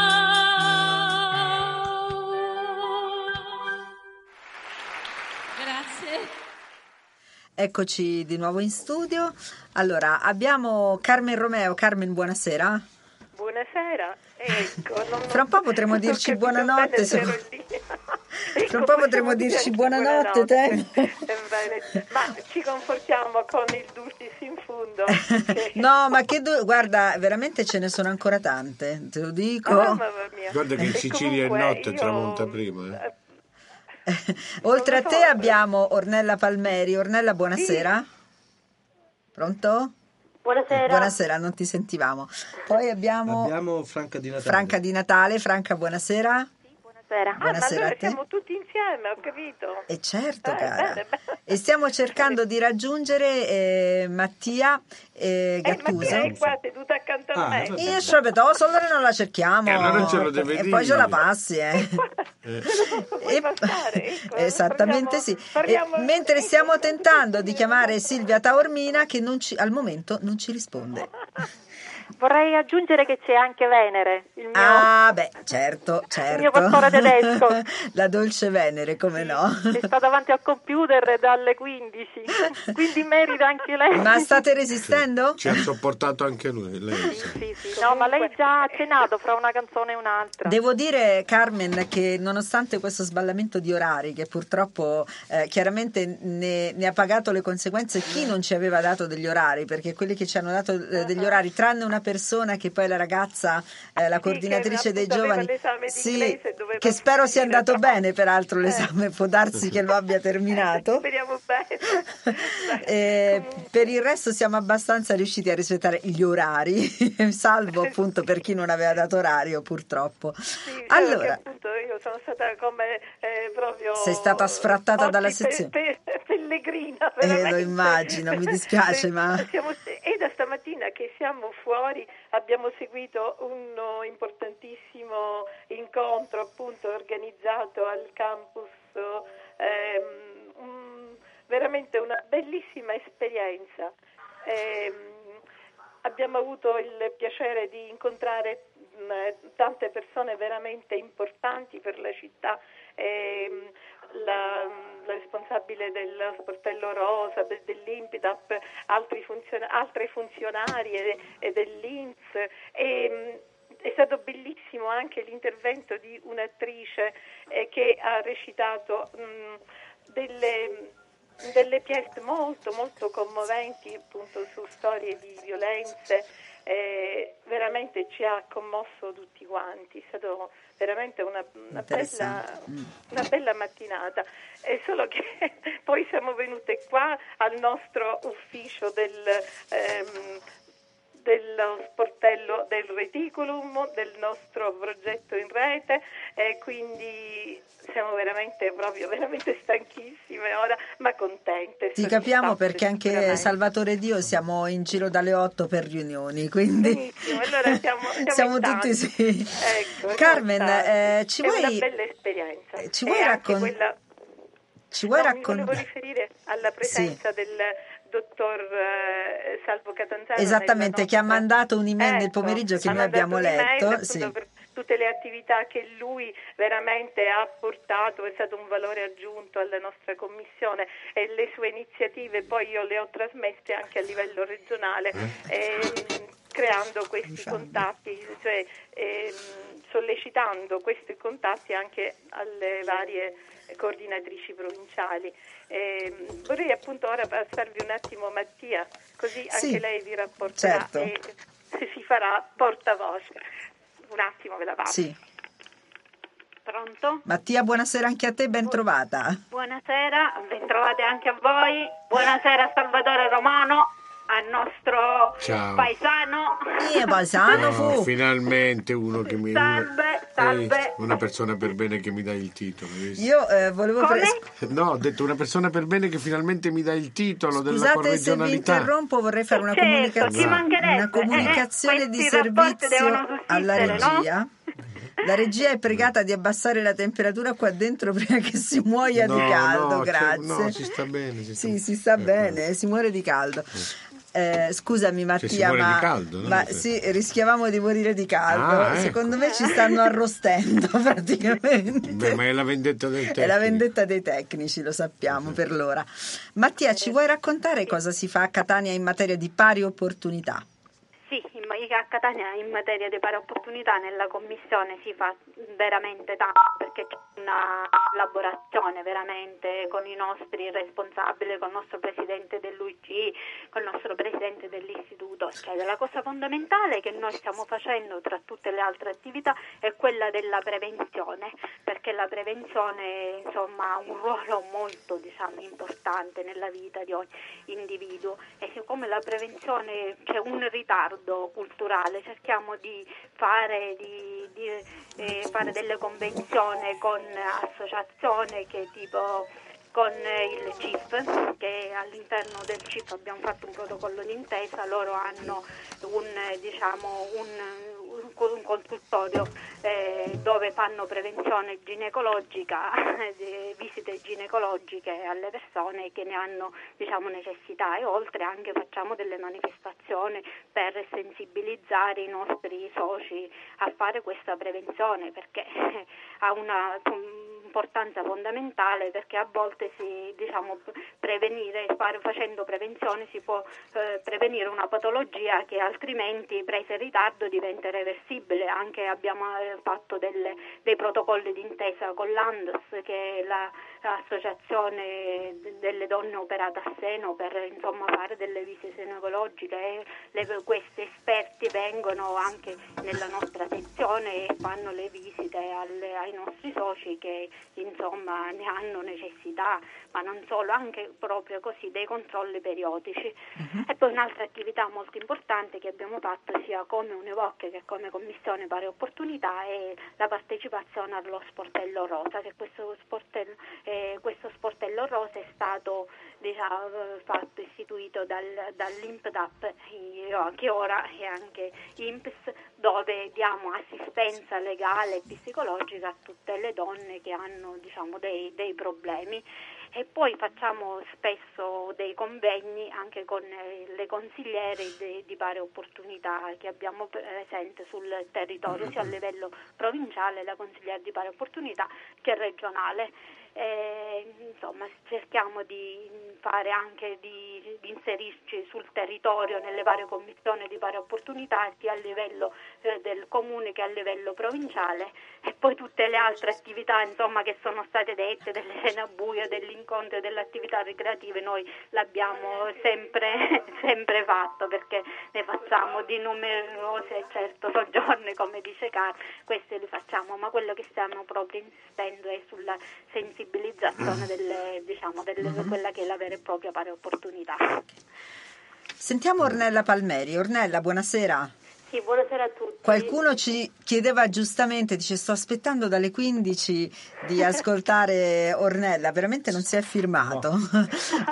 Grazie. Eccoci di nuovo in studio. Allora, abbiamo Carmen Romeo. Carmen, buonasera. Buonasera, ecco. Non, Fra un po' potremo non dirci capito buonanotte. bene Se... se ero lì. Fra Ecco, un po' potremo possiamo dirci dirci buonanotte, te. Ebbene, ma ci confortiamo con il Dulcis in fundo. Che... No, ma che do... guarda, veramente ce ne sono ancora tante, te lo dico. Oh, mamma mia. Guarda che in E Sicilia è comunque notte, io- tramonta prima. Eh. Oltre a Non lo te so. abbiamo Ornella Palmeri. Ornella, buonasera. Pronto? Buonasera. Buonasera, non ti sentivamo. Poi abbiamo, Abbiamo Franca di Natale. Franca di Natale. Franca, buonasera. Buonasera. Ah, ma Buonasera allora a te. siamo tutti insieme, ho capito. E certo, Eh, cara. bene, bene. E stiamo cercando di raggiungere eh, Mattia eh, Eh, ma Gattuso. chi è qua seduta accanto a Ah, me? vabbè. Io so, allora non la cerchiamo. E allora ce lo deve e dire. poi ce la passi, eh. Me lo posso poi E- passare, ecco. Esattamente Parliamo- sì. parliamo- E mentre ecco. stiamo tentando di chiamare Silvia Taormina, che non ci- al momento non ci risponde. Vorrei aggiungere che c'è anche Venere, il mio, Ah, beh, certo, certo. mio pastore tedesco. La dolce Venere, come no? che sta davanti al computer dalle quindici, quindi merita anche lei. Ma state resistendo? Ci ha sopportato anche lui. Lei, Sì, sa. sì, sì. No, ma lei già ha cenato fra una canzone e un'altra. Devo dire, Carmen, che nonostante questo sballamento di orari, che purtroppo eh, chiaramente ne, ne ha pagato le conseguenze chi non ci aveva dato degli orari, perché quelli che ci hanno dato eh, degli orari, tranne una persona che poi è la ragazza, eh, la coordinatrice dei appunto aveva giovani, l'esame di sì, inglese, doveva che spero sia finire, andato però. bene, peraltro l'esame può darsi che lo abbia terminato. Speriamo bene. Eh, per il resto siamo abbastanza riusciti a rispettare gli orari, salvo appunto per chi non aveva dato orario, purtroppo. Sì, solo Allora, che appunto io sono stata come eh, proprio sei stata sfrattata oggi dalla pe- sezione. pe- pellegrina, Eh, lo veramente. immagino, mi dispiace, ma- Siamo- e da stamattina che siamo fuori abbiamo seguito un oh, importantissimo incontro appunto organizzato al campus, oh, ehm, un- veramente una bellissima esperienza. Ehm, abbiamo avuto il piacere di incontrare mh, tante persone veramente importanti per la città, ehm, la, la responsabile dello sportello rosa, de- dell'Impidap, altri funziona- altre funzionarie e dell'I N P S. E, mh, è stato bellissimo anche l'intervento di un'attrice eh, che ha recitato mh, delle delle pièce molto molto commoventi appunto su storie di violenze, eh, veramente ci ha commosso tutti quanti, è stato veramente una, una, bella, una bella mattinata, è solo che poi siamo venute qua al nostro ufficio del ehm, dello sportello del reticulum, del nostro progetto in rete, e quindi siamo veramente proprio veramente stanchissime ora, ma contente. ti capiamo perché anche veramente. Salvatore e Dio siamo in giro dalle otto per riunioni, quindi Benissimo, allora siamo, siamo, siamo in tutti tanti. sì. Ecco, Carmen, siamo tanti. eh, ci è vuoi una bella esperienza. ci E vuoi anche raccon- quella... ci vuoi No, mi raccontare? volevo riferire alla presenza del, dottor eh, Salvo Catanzaro. Esattamente, nostra... che ha mandato un'email ecco, nel pomeriggio che ha noi abbiamo letto. Appunto, sì. per tutte le attività che lui veramente ha portato, è stato un valore aggiunto alla nostra commissione, e le sue iniziative poi io le ho trasmesse anche a livello regionale, ehm, creando questi contatti, cioè ehm, sollecitando questi contatti anche alle varie coordinatrici provinciali. Eh, vorrei appunto ora passarvi un attimo Mattia, così anche sì, lei vi rapporterà certo. e si farà portavoce. Un attimo ve la passo. Sì. Pronto? Mattia, buonasera anche a te, ben trovata. Buonasera, ben trovate anche a voi. Buonasera a Salvatore Romano, al nostro Ciao. paesano. Io paesano Oh, fu. finalmente uno che mi Salve, salve. Ehi, una persona per bene che mi dà il titolo, hai visto? Io eh, volevo Come? pres- No, ho detto una persona per bene che finalmente mi dà il titolo della Scusate se vi corregionalità. interrompo, vorrei fare una, Certo, comunicaz- ci mancherebbe. una comunicazione Eh, di questi rapporti devono servizio sussistere, alla regia. no? La regia è pregata di abbassare la temperatura qua dentro prima che si muoia No, di caldo, no, grazie. cioè, no, si sta bene. Si sta... Sì, si sta Eh, bene, si muore di caldo. Eh, scusami Mattia, Cioè, si muore ma, di caldo, no? ma sì, rischiavamo di morire di caldo. Ah, ecco. Secondo me ci stanno arrostendo praticamente. Beh, ma è la vendetta dei tecnici. È la vendetta dei tecnici, lo sappiamo per l'ora. Mattia, ci vuoi raccontare cosa si fa a Catania in materia di pari opportunità? Sì, in, a Catania in materia di pari opportunità nella commissione si fa veramente tanto, perché c'è una collaborazione veramente con i nostri responsabili, con il nostro presidente dell'U I C, con il nostro presidente dell'istituto. Cioè, la cosa fondamentale che noi stiamo facendo tra tutte le altre attività è quella della prevenzione, perché la prevenzione insomma ha un ruolo molto diciamo importante nella vita di ogni individuo, e siccome la prevenzione c'è un ritardo culturale, cerchiamo di fare, di, di, eh, fare delle convenzioni con associazioni che tipo con il C I F, che all'interno del C I F abbiamo fatto un protocollo d'intesa. Loro hanno un diciamo un, un consultorio eh, dove fanno prevenzione ginecologica, eh, visite ginecologiche alle persone che ne hanno diciamo necessità, e oltre anche facciamo delle manifestazioni per sensibilizzare i nostri soci a fare questa prevenzione, perché ha una importanza fondamentale, perché a volte si diciamo prevenire fare, facendo prevenzione si può eh, prevenire una patologia che altrimenti presa in ritardo diventa irreversibile. Anche abbiamo eh, fatto delle, dei protocolli d'intesa con l'A N D S, che è la, l'associazione delle donne operate a seno, per insomma fare delle visite ginecologiche, e le, questi esperti vengono anche nella nostra sezione e fanno le visite alle, ai nostri soci che insomma ne hanno necessità, ma non solo, anche proprio così dei controlli periodici. Uh-huh. E poi un'altra attività molto importante che abbiamo fatto sia come Univoc che come Commissione Pari Opportunità è la partecipazione allo sportello rosa, che questo sportello, eh, questo sportello rosa è stato diciamo, fatto, istituito dal, dall'I N P D A P, che ora è anche I N P S, dove diamo assistenza legale e psicologica a tutte le donne che hanno diciamo dei, dei problemi. E poi facciamo spesso dei convegni anche con le consigliere di, di pari opportunità che abbiamo presente sul territorio, sia a livello provinciale, la consigliere di pari opportunità, che regionale. Eh, insomma cerchiamo di fare anche di, di inserirci sul territorio nelle varie commissioni di pari opportunità, sia a livello eh, del comune che a livello provinciale, e poi tutte le altre attività insomma che sono state dette, delle cene a buio, degli incontri, delle attività ricreative, noi l'abbiamo sempre sempre fatto, perché ne facciamo di numerose, certo soggiorni come dice Carlo, questi li facciamo, ma quello che stiamo proprio insistendo è sulla sensibilizzazione delle, diciamo, delle, uh-huh. quella che è la vera e propria pari opportunità. Sentiamo Ornella Palmeri. Ornella, buonasera. Sì, buonasera a tutti. Qualcuno ci chiedeva giustamente, dice sto aspettando dalle quindici di ascoltare Ornella, veramente non si è firmato. No.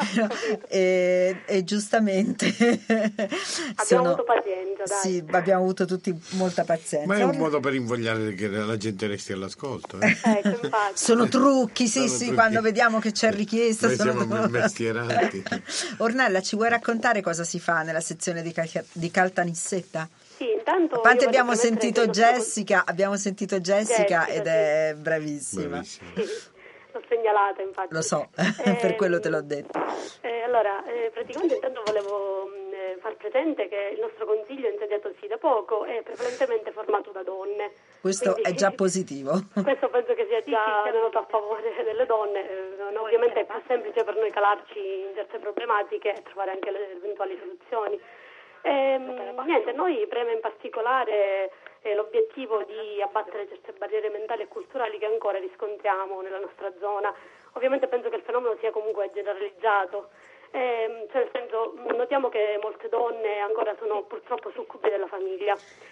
e, e giustamente abbiamo sono, avuto pazienza, dai. Sì, abbiamo avuto tutti molta pazienza. Ma è un modo per invogliare che la gente resti all'ascolto. Eh? Ecco, infatti. Sono trucchi, sì, sono sì, trucchi. Quando vediamo che c'è richiesta. Noi sono siamo mestierati. Ornella, ci vuoi raccontare cosa si fa nella sezione di, cal- di Caltanissetta? Sì, intanto A parte io abbiamo voglio premettere sentito che il nostro Jessica, abbiamo sentito Jessica, Jessica, ed sì. è bravissima. Bravissima. Sì, l'ho segnalata infatti. Lo so, Eh, per quello te l'ho detto. Eh, allora, eh, praticamente intanto volevo mh, eh, far presente che il nostro consiglio è insediatosi da poco è prevalentemente formato da donne. Questo Quindi, è già positivo. Questo penso che sia già una nota a favore delle donne. Eh, ovviamente è più semplice per noi calarci in certe problematiche e trovare anche le eventuali soluzioni. Ehm, niente, noi preme in particolare eh, l'obiettivo di abbattere certe barriere mentali e culturali che ancora riscontriamo nella nostra zona. Ovviamente penso che il fenomeno sia comunque generalizzato, ehm, cioè nel senso notiamo che molte donne ancora sono purtroppo succubi della famiglia.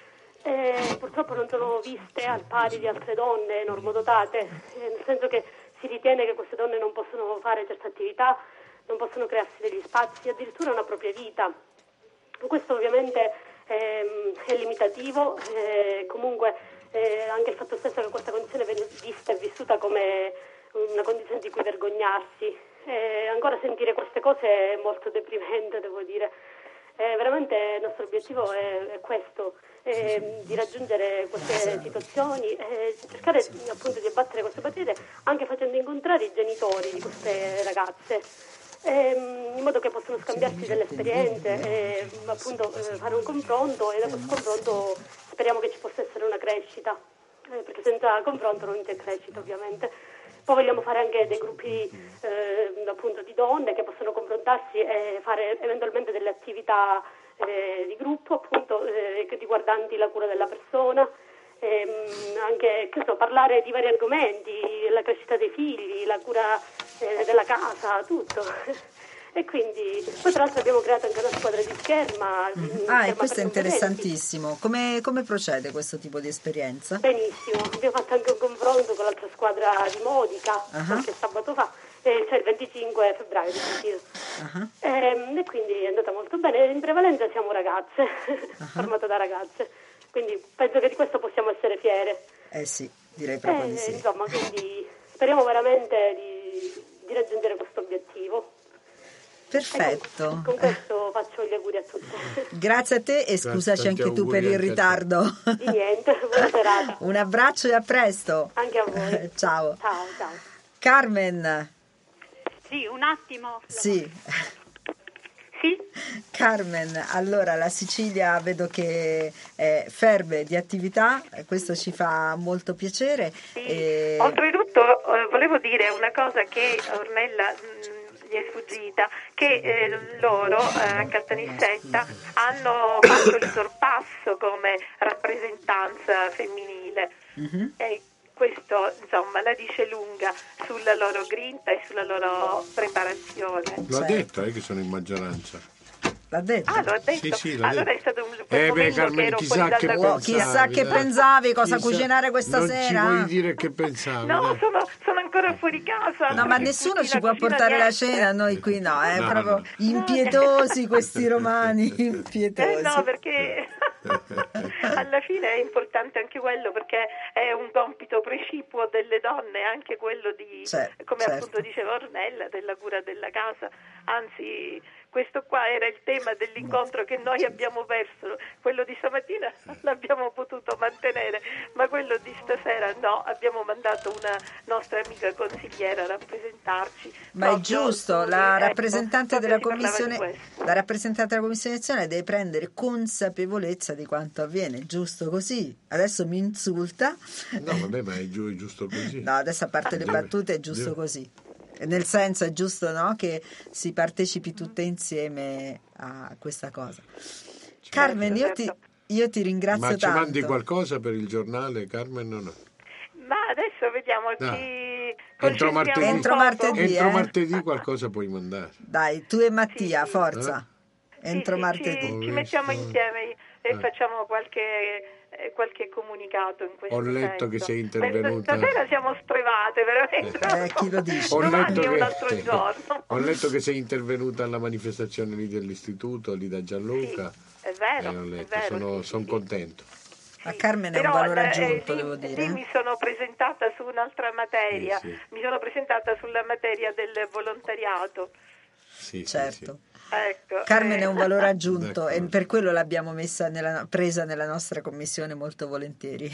Eh, purtroppo non sono viste al pari di altre donne normodotate, eh, nel senso che si ritiene che queste donne non possono fare certe attività, non possono crearsi degli spazi, addirittura una propria vita. Questo ovviamente ehm, è limitativo, eh, comunque eh, anche il fatto stesso che questa condizione viene vista e vissuta come una condizione di cui vergognarsi. Eh, ancora sentire queste cose è molto deprimente, devo dire. Eh, veramente il nostro obiettivo è, è questo, eh, di raggiungere queste situazioni e cercare appunto di abbattere queste barriere anche facendo incontrare i genitori di queste ragazze. in modo che possano scambiarsi delle esperienze e appunto fare un confronto, e da questo confronto speriamo che ci possa essere una crescita, eh, perché senza confronto non c'è crescita ovviamente. Poi vogliamo fare anche dei gruppi eh, appunto di donne che possono confrontarsi e fare eventualmente delle attività eh, di gruppo appunto eh, riguardanti la cura della persona, ehm, anche che so, parlare di vari argomenti, la crescita dei figli, la cura eh, della casa, tutto. E quindi poi tra l'altro abbiamo creato anche una squadra di scherma. Di Ah, scherma e questo è per interessantissimo. Come, come procede questo tipo di esperienza? Benissimo, abbiamo fatto anche un confronto con l'altra squadra di Modica uh-huh. qualche sabato fa, eh, cioè il venticinque febbraio di sentito. Uh-huh. E, e quindi è andata molto bene. In prevalenza siamo ragazze, uh-huh. formate da ragazze, quindi penso che di questo possiamo essere fiere. Eh sì, direi proprio eh, di sì. Insomma, quindi speriamo veramente di, di raggiungere questo obiettivo. Perfetto. Con, con questo faccio gli auguri a tutte. Grazie a te e scusaci anche tu per il ritardo. Di niente, buona serata. Un abbraccio e a presto. Anche a voi. Ciao. Ciao, ciao. Carmen. Sì, un attimo. Sì. Sì? Carmen, allora la Sicilia vedo che è ferve di attività, questo ci fa molto piacere. Sì. E... Oltretutto eh, volevo dire una cosa che Ornella mh, gli è sfuggita, che eh, loro eh, a Caltanissetta hanno fatto il sorpasso come rappresentanza femminile. Mm-hmm. E questo insomma la dice lunga sulla loro grinta e sulla loro preparazione. L'ho detto eh, che sono in maggioranza. L'ha detto? Ah, lo ha detto? Sì, sì, l'ha allora detto. è stato un Eh beh, Carmen, che ero chissà fuori che dalla pensavi, chissà che dai. pensavi, cosa Chissà, cucinare questa non sera. Non ci vuoi dire che pensavi. No, dai. sono, sono ancora fuori casa. No, ma nessuno ci può portare la cena, noi qui no, è No, proprio no. impietosi questi romani, impietosi. Eh no, perché alla fine è importante anche quello, perché è un compito precipuo delle donne, anche quello di, certo, come certo. appunto diceva Ornella, della cura della casa. Anzi, questo qua era il tema dell'incontro che noi abbiamo perso. Quello di stamattina l'abbiamo potuto mantenere, ma quello di stasera no, abbiamo mandato una nostra amica consigliera a rappresentarci. Ma è giusto, la ecco, rappresentante della commissione, di la rappresentante della commissione nazionale deve prendere consapevolezza di quanto avviene, giusto così. Adesso mi insulta. No, vabbè, ma è, giu- è giusto così. No, adesso a parte le battute è giusto così. Nel senso è giusto, no, che si partecipi tutte insieme a questa cosa. Certo, Carmen, io ti, io ti ringrazio ma tanto. Ma ci mandi qualcosa per il giornale, Carmen, o no? Ma adesso vediamo, no. ci entro martedì, entro martedì, entro eh? martedì qualcosa puoi mandare. Dai, tu e Mattia, sì, forza. Eh? Entro sì, martedì. Ci, ci mettiamo insieme se Eh. facciamo qualche, eh, qualche comunicato in questo Ho letto senso. che sei Beh, intervenuta. Stasera siamo strevate, veramente. Eh, chi lo dice? Ho Domani letto, è un che, altro giorno. ho letto che sei intervenuta alla manifestazione lì dell'istituto, lì da Gianluca. È vero, Eh, ho letto, è vero, sono, sì, son sì, contento. A Carmen è un Però, valore eh, aggiunto, lì, devo dire. lì mi sono presentata su un'altra materia, Sì, sì. mi sono presentata sulla materia del volontariato. Sì, Certo. Ecco, Carmen eh, è un valore aggiunto e D'accordo. per quello l'abbiamo messa nella, presa nella nostra commissione molto volentieri.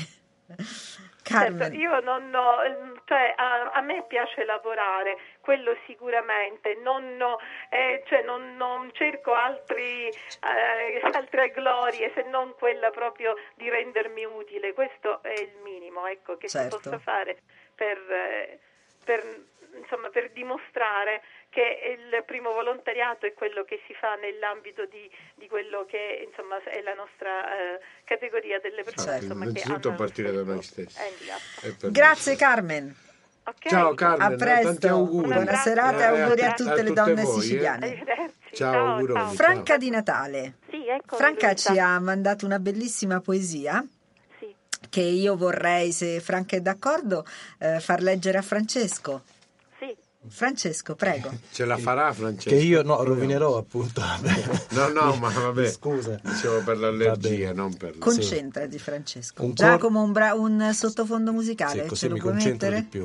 Carmen, Certo, io non ho, ehm, cioè a, a me piace lavorare, quello sicuramente, non, ho- eh, cioè non, non cerco altri, eh, altre glorie se non quella proprio di rendermi utile, questo è il minimo, ecco, che Certo. si possa fare per, eh, per, insomma, per dimostrare che il primo volontariato è quello che si fa nell'ambito di, di quello che insomma è la nostra eh, categoria delle persone. Infatti, Insomma, che innanzitutto hanno partire da lo noi stesso stessi. handicap. E per grazie noi stessi. Carmen. Ok? Ciao Carmen, A presto. tanti auguri. Buona serata e Eh, a- auguri a a tutte le tutte donne voi, eh. siciliane. Arrivederci. Ciao, Ciao, auguroni. ciao. Franca di Natale. Sì, ecco. Franca ci ha mandato una bellissima poesia Sì. che io vorrei, se Franca è d'accordo, eh, far leggere a Francesco. Sì. Francesco, prego. Ce la farà Francesco? Che io no, rovinerò appunto. No, no, ma vabbè. Scusa. Dicevo per l'allergia, non per... Concentrati Francesco. Un Giacomo, un, bra- un sottofondo musicale, Sì, così ce lo mi puoi concentro mettere? di più.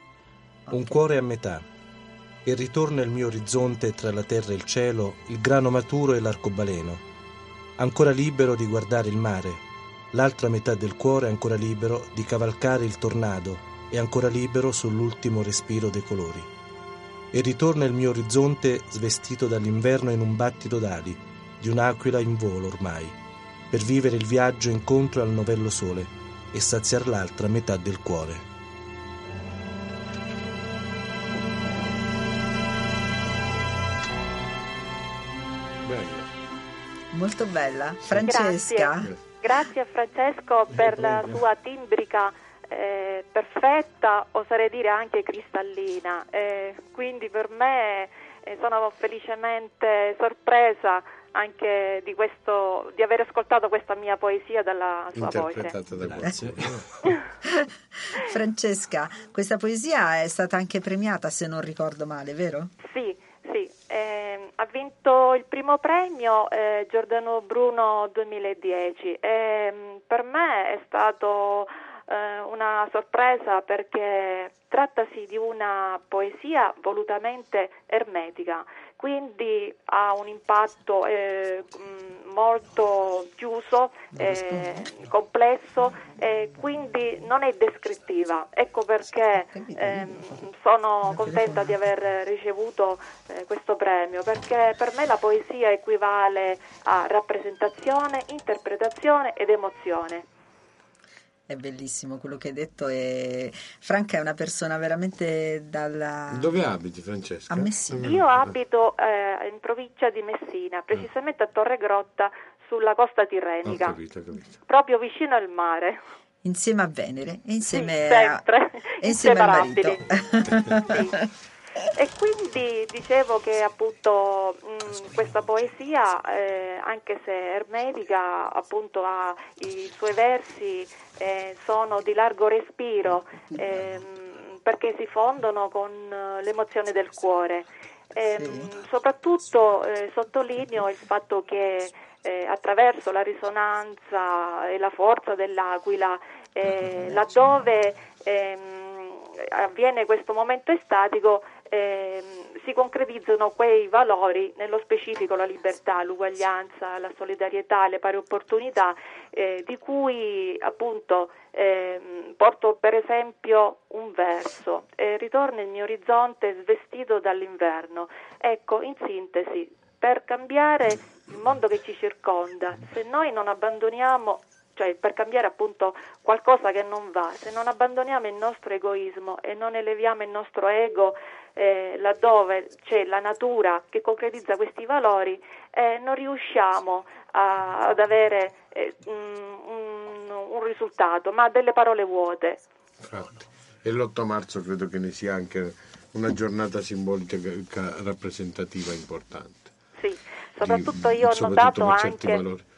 Un cuore a metà. E ritorna il mio orizzonte tra la terra e il cielo, il grano maturo e l'arcobaleno. Ancora libero di guardare il mare. L'altra metà del cuore ancora libero di cavalcare il tornado e ancora libero sull'ultimo respiro dei colori. E ritorna il mio orizzonte svestito dall'inverno in un battito d'ali, di un'aquila in volo ormai, per vivere il viaggio incontro al novello sole e saziar l'altra metà del cuore. Bello. Molto bella. Francesca. Grazie, Grazie a Francesco per la sua timbrica eh, perfetta, oserei dire anche cristallina. Eh, quindi per me eh, sono felicemente sorpresa anche di questo, di aver ascoltato questa mia poesia dalla sua voce. Interpretata da qualcuno. Francesca, questa poesia è stata anche premiata, se non ricordo male, vero? Sì, sì, eh, ha vinto il primo premio eh, Giordano Bruno duemiladieci e mh, per me è stato eh, una sorpresa perché trattasi di una poesia volutamente ermetica, quindi ha un impatto eh, mh, molto chiuso, eh, complesso e quindi non è descrittiva. Ecco perché ehm, sono contenta di aver ricevuto eh, questo premio, perché per me la poesia equivale a rappresentazione, interpretazione ed emozione. È bellissimo quello che hai detto e Franca è una persona veramente dalla... Dove abiti Francesca? A Messina. Io abito eh, in provincia di Messina, precisamente a Torregrotta, sulla costa Ho tirrenica, capito, ho capito. proprio vicino al mare. Insieme a Venere e insieme, Sì, sempre, a... e insieme al marito. inseparabili. Sì. E quindi dicevo che appunto mh, questa poesia, eh, anche se ermetica, appunto ha i suoi versi eh, sono di largo respiro ehm, perché si fondono con eh, l'emozione del cuore. Ehm, soprattutto eh, sottolineo il fatto che eh, attraverso la risonanza e la forza dell'aquila, eh, laddove ehm, avviene questo momento estatico, eh, si concretizzano quei valori, nello specifico la libertà, l'uguaglianza, la solidarietà, le pari opportunità, eh, di cui appunto eh, porto per esempio un verso: eh, ritorna il mio orizzonte svestito dall'inverno. Ecco, in sintesi, per cambiare il mondo che ci circonda, se noi non abbandoniamo, cioè per cambiare appunto qualcosa che non va, se non abbandoniamo il nostro egoismo e non eleviamo il nostro ego eh, laddove c'è la natura che concretizza questi valori, eh, non riusciamo a, ad avere eh, un, un risultato, ma delle parole vuote. Infatti. E l'otto marzo credo che ne sia anche una giornata simbolica rappresentativa importante. Sì, soprattutto Di- io ho soprattutto notato per certi anche valori.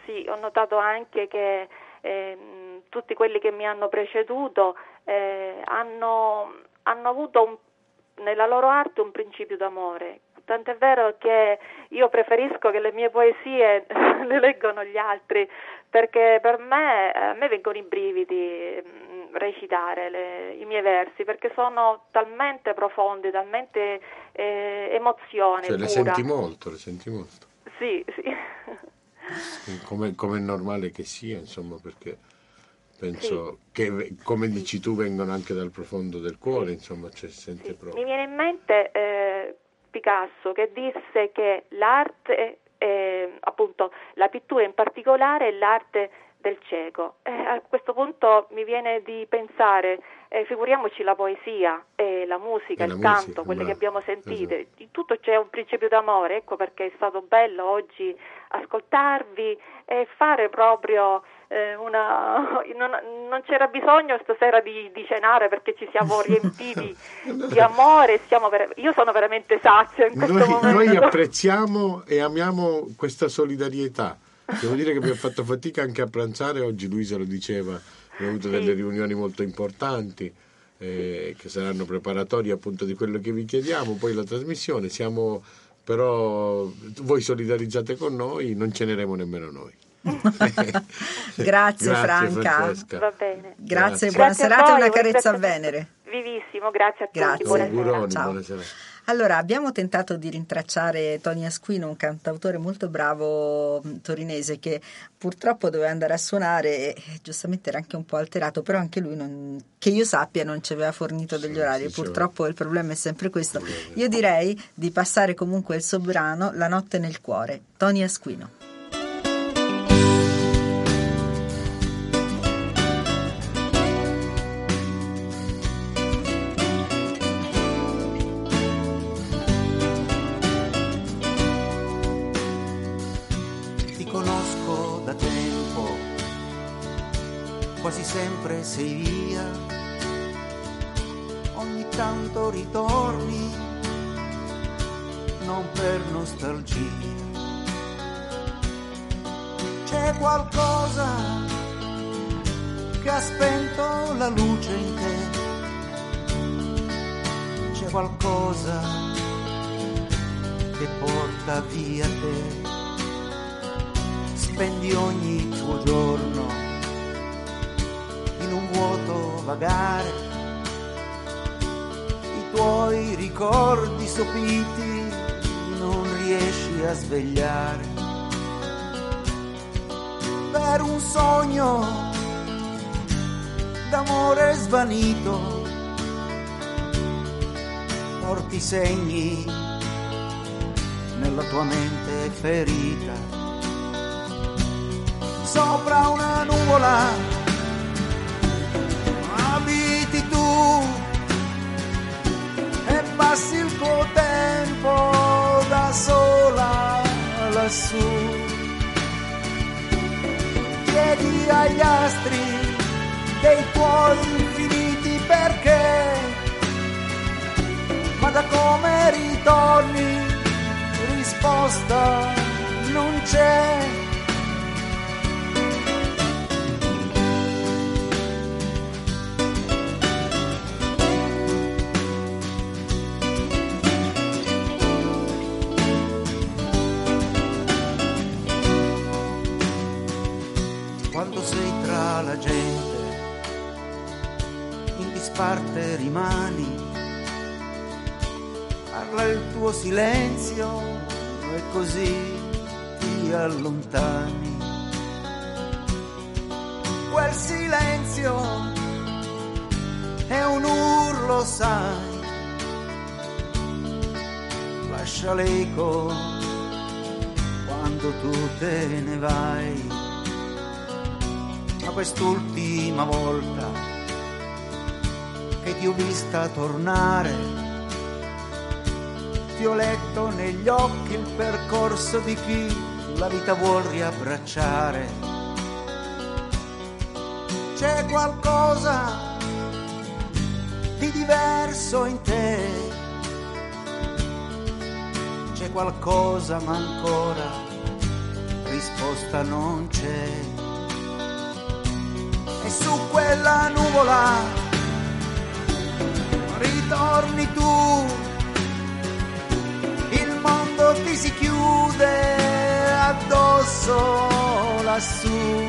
sì, ho notato anche che eh, tutti quelli che mi hanno preceduto eh, hanno, hanno avuto un, nella loro arte un principio d'amore. Tant'è vero che io preferisco che le mie poesie le leggono gli altri, perché per me, a me vengono i brividi mh, recitare le, i miei versi, perché sono talmente profondi, talmente eh, emozione cioè, pura. le senti molto, le senti molto. Sì, sì. Come, come è normale che sia, insomma, perché penso sì. che, come dici tu, vengono anche dal profondo del cuore, sì. insomma, cioè, si sente sì. proprio. Mi viene in mente eh, Picasso, che disse che l'arte, eh, appunto la pittura in particolare, è l'arte del cieco. Eh, a questo punto mi viene di pensare, eh, figuriamoci la poesia e la musica, e il la canto, musica, quelle bravo. che abbiamo sentito. Esatto. In tutto c'è un principio d'amore, ecco perché è stato bello oggi ascoltarvi e fare proprio eh, una... Non, non c'era bisogno stasera di, di cenare, perché ci siamo riempiti di amore. Siamo ver... Io sono veramente sazia in questo noi, momento. Noi apprezziamo e amiamo questa solidarietà. Devo dire che abbiamo fatto fatica anche a pranzare oggi, Luisa lo diceva, abbiamo avuto sì. delle riunioni molto importanti eh, che saranno preparatorie appunto di quello che vi chiediamo, poi la trasmissione, siamo però, voi solidarizzate con noi, non ceneremo nemmeno noi. Grazie, Grazie Franca. Francesca. Va bene. Grazie, Grazie. buona Grazie a serata e voi, una voi carezza a siete Venere. Vivissimo, grazie a tutti. Grazie. Buonasera. Auguroni, Ciao. buonasera. Allora, abbiamo tentato di rintracciare Tony Asquino, un cantautore molto bravo torinese che purtroppo doveva andare a suonare e giustamente era anche un po' alterato, però anche lui, non, che io sappia, non ci aveva fornito degli Sì, orari. sì, Purtroppo sì. il problema è sempre questo. Io direi di passare comunque il suo brano La notte nel cuore, Tony Asquino. Quasi sempre sei via, ogni tanto ritorni, non per nostalgia. C'è qualcosa che ha spento la luce in te, c'è qualcosa che porta via te, spendi ogni tuo giorno in un vuoto vagare, i tuoi ricordi sopiti non riesci a svegliare, per un sogno d'amore svanito porti segni nella tua mente ferita, sopra una nuvola abiti tu e passi il tuo tempo da sola lassù, chiedi agli astri dei tuoi infiniti perché, ma da come ritorni risposta non c'è. Quando sei tra la gente, in disparte rimani, parla il tuo silenzio e così ti allontani. Quel silenzio è un urlo, sai, lascia l'eco quando tu te ne vai. Ma quest'ultima volta che ti ho vista tornare, ti ho letto negli occhi il percorso di chi la vita vuol riabbracciare. C'è qualcosa di diverso in te, c'è qualcosa ma ancora risposta non c'è. E su quella nuvola ritorni tu, il mondo ti si chiude addosso lassù.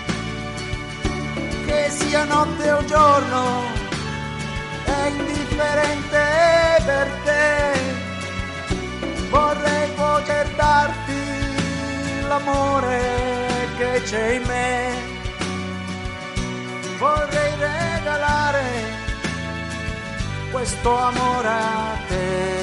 Che sia notte o giorno è indifferente per te, vorrei poter darti l'amore che c'è in me, vorrei regalare questo amore a te.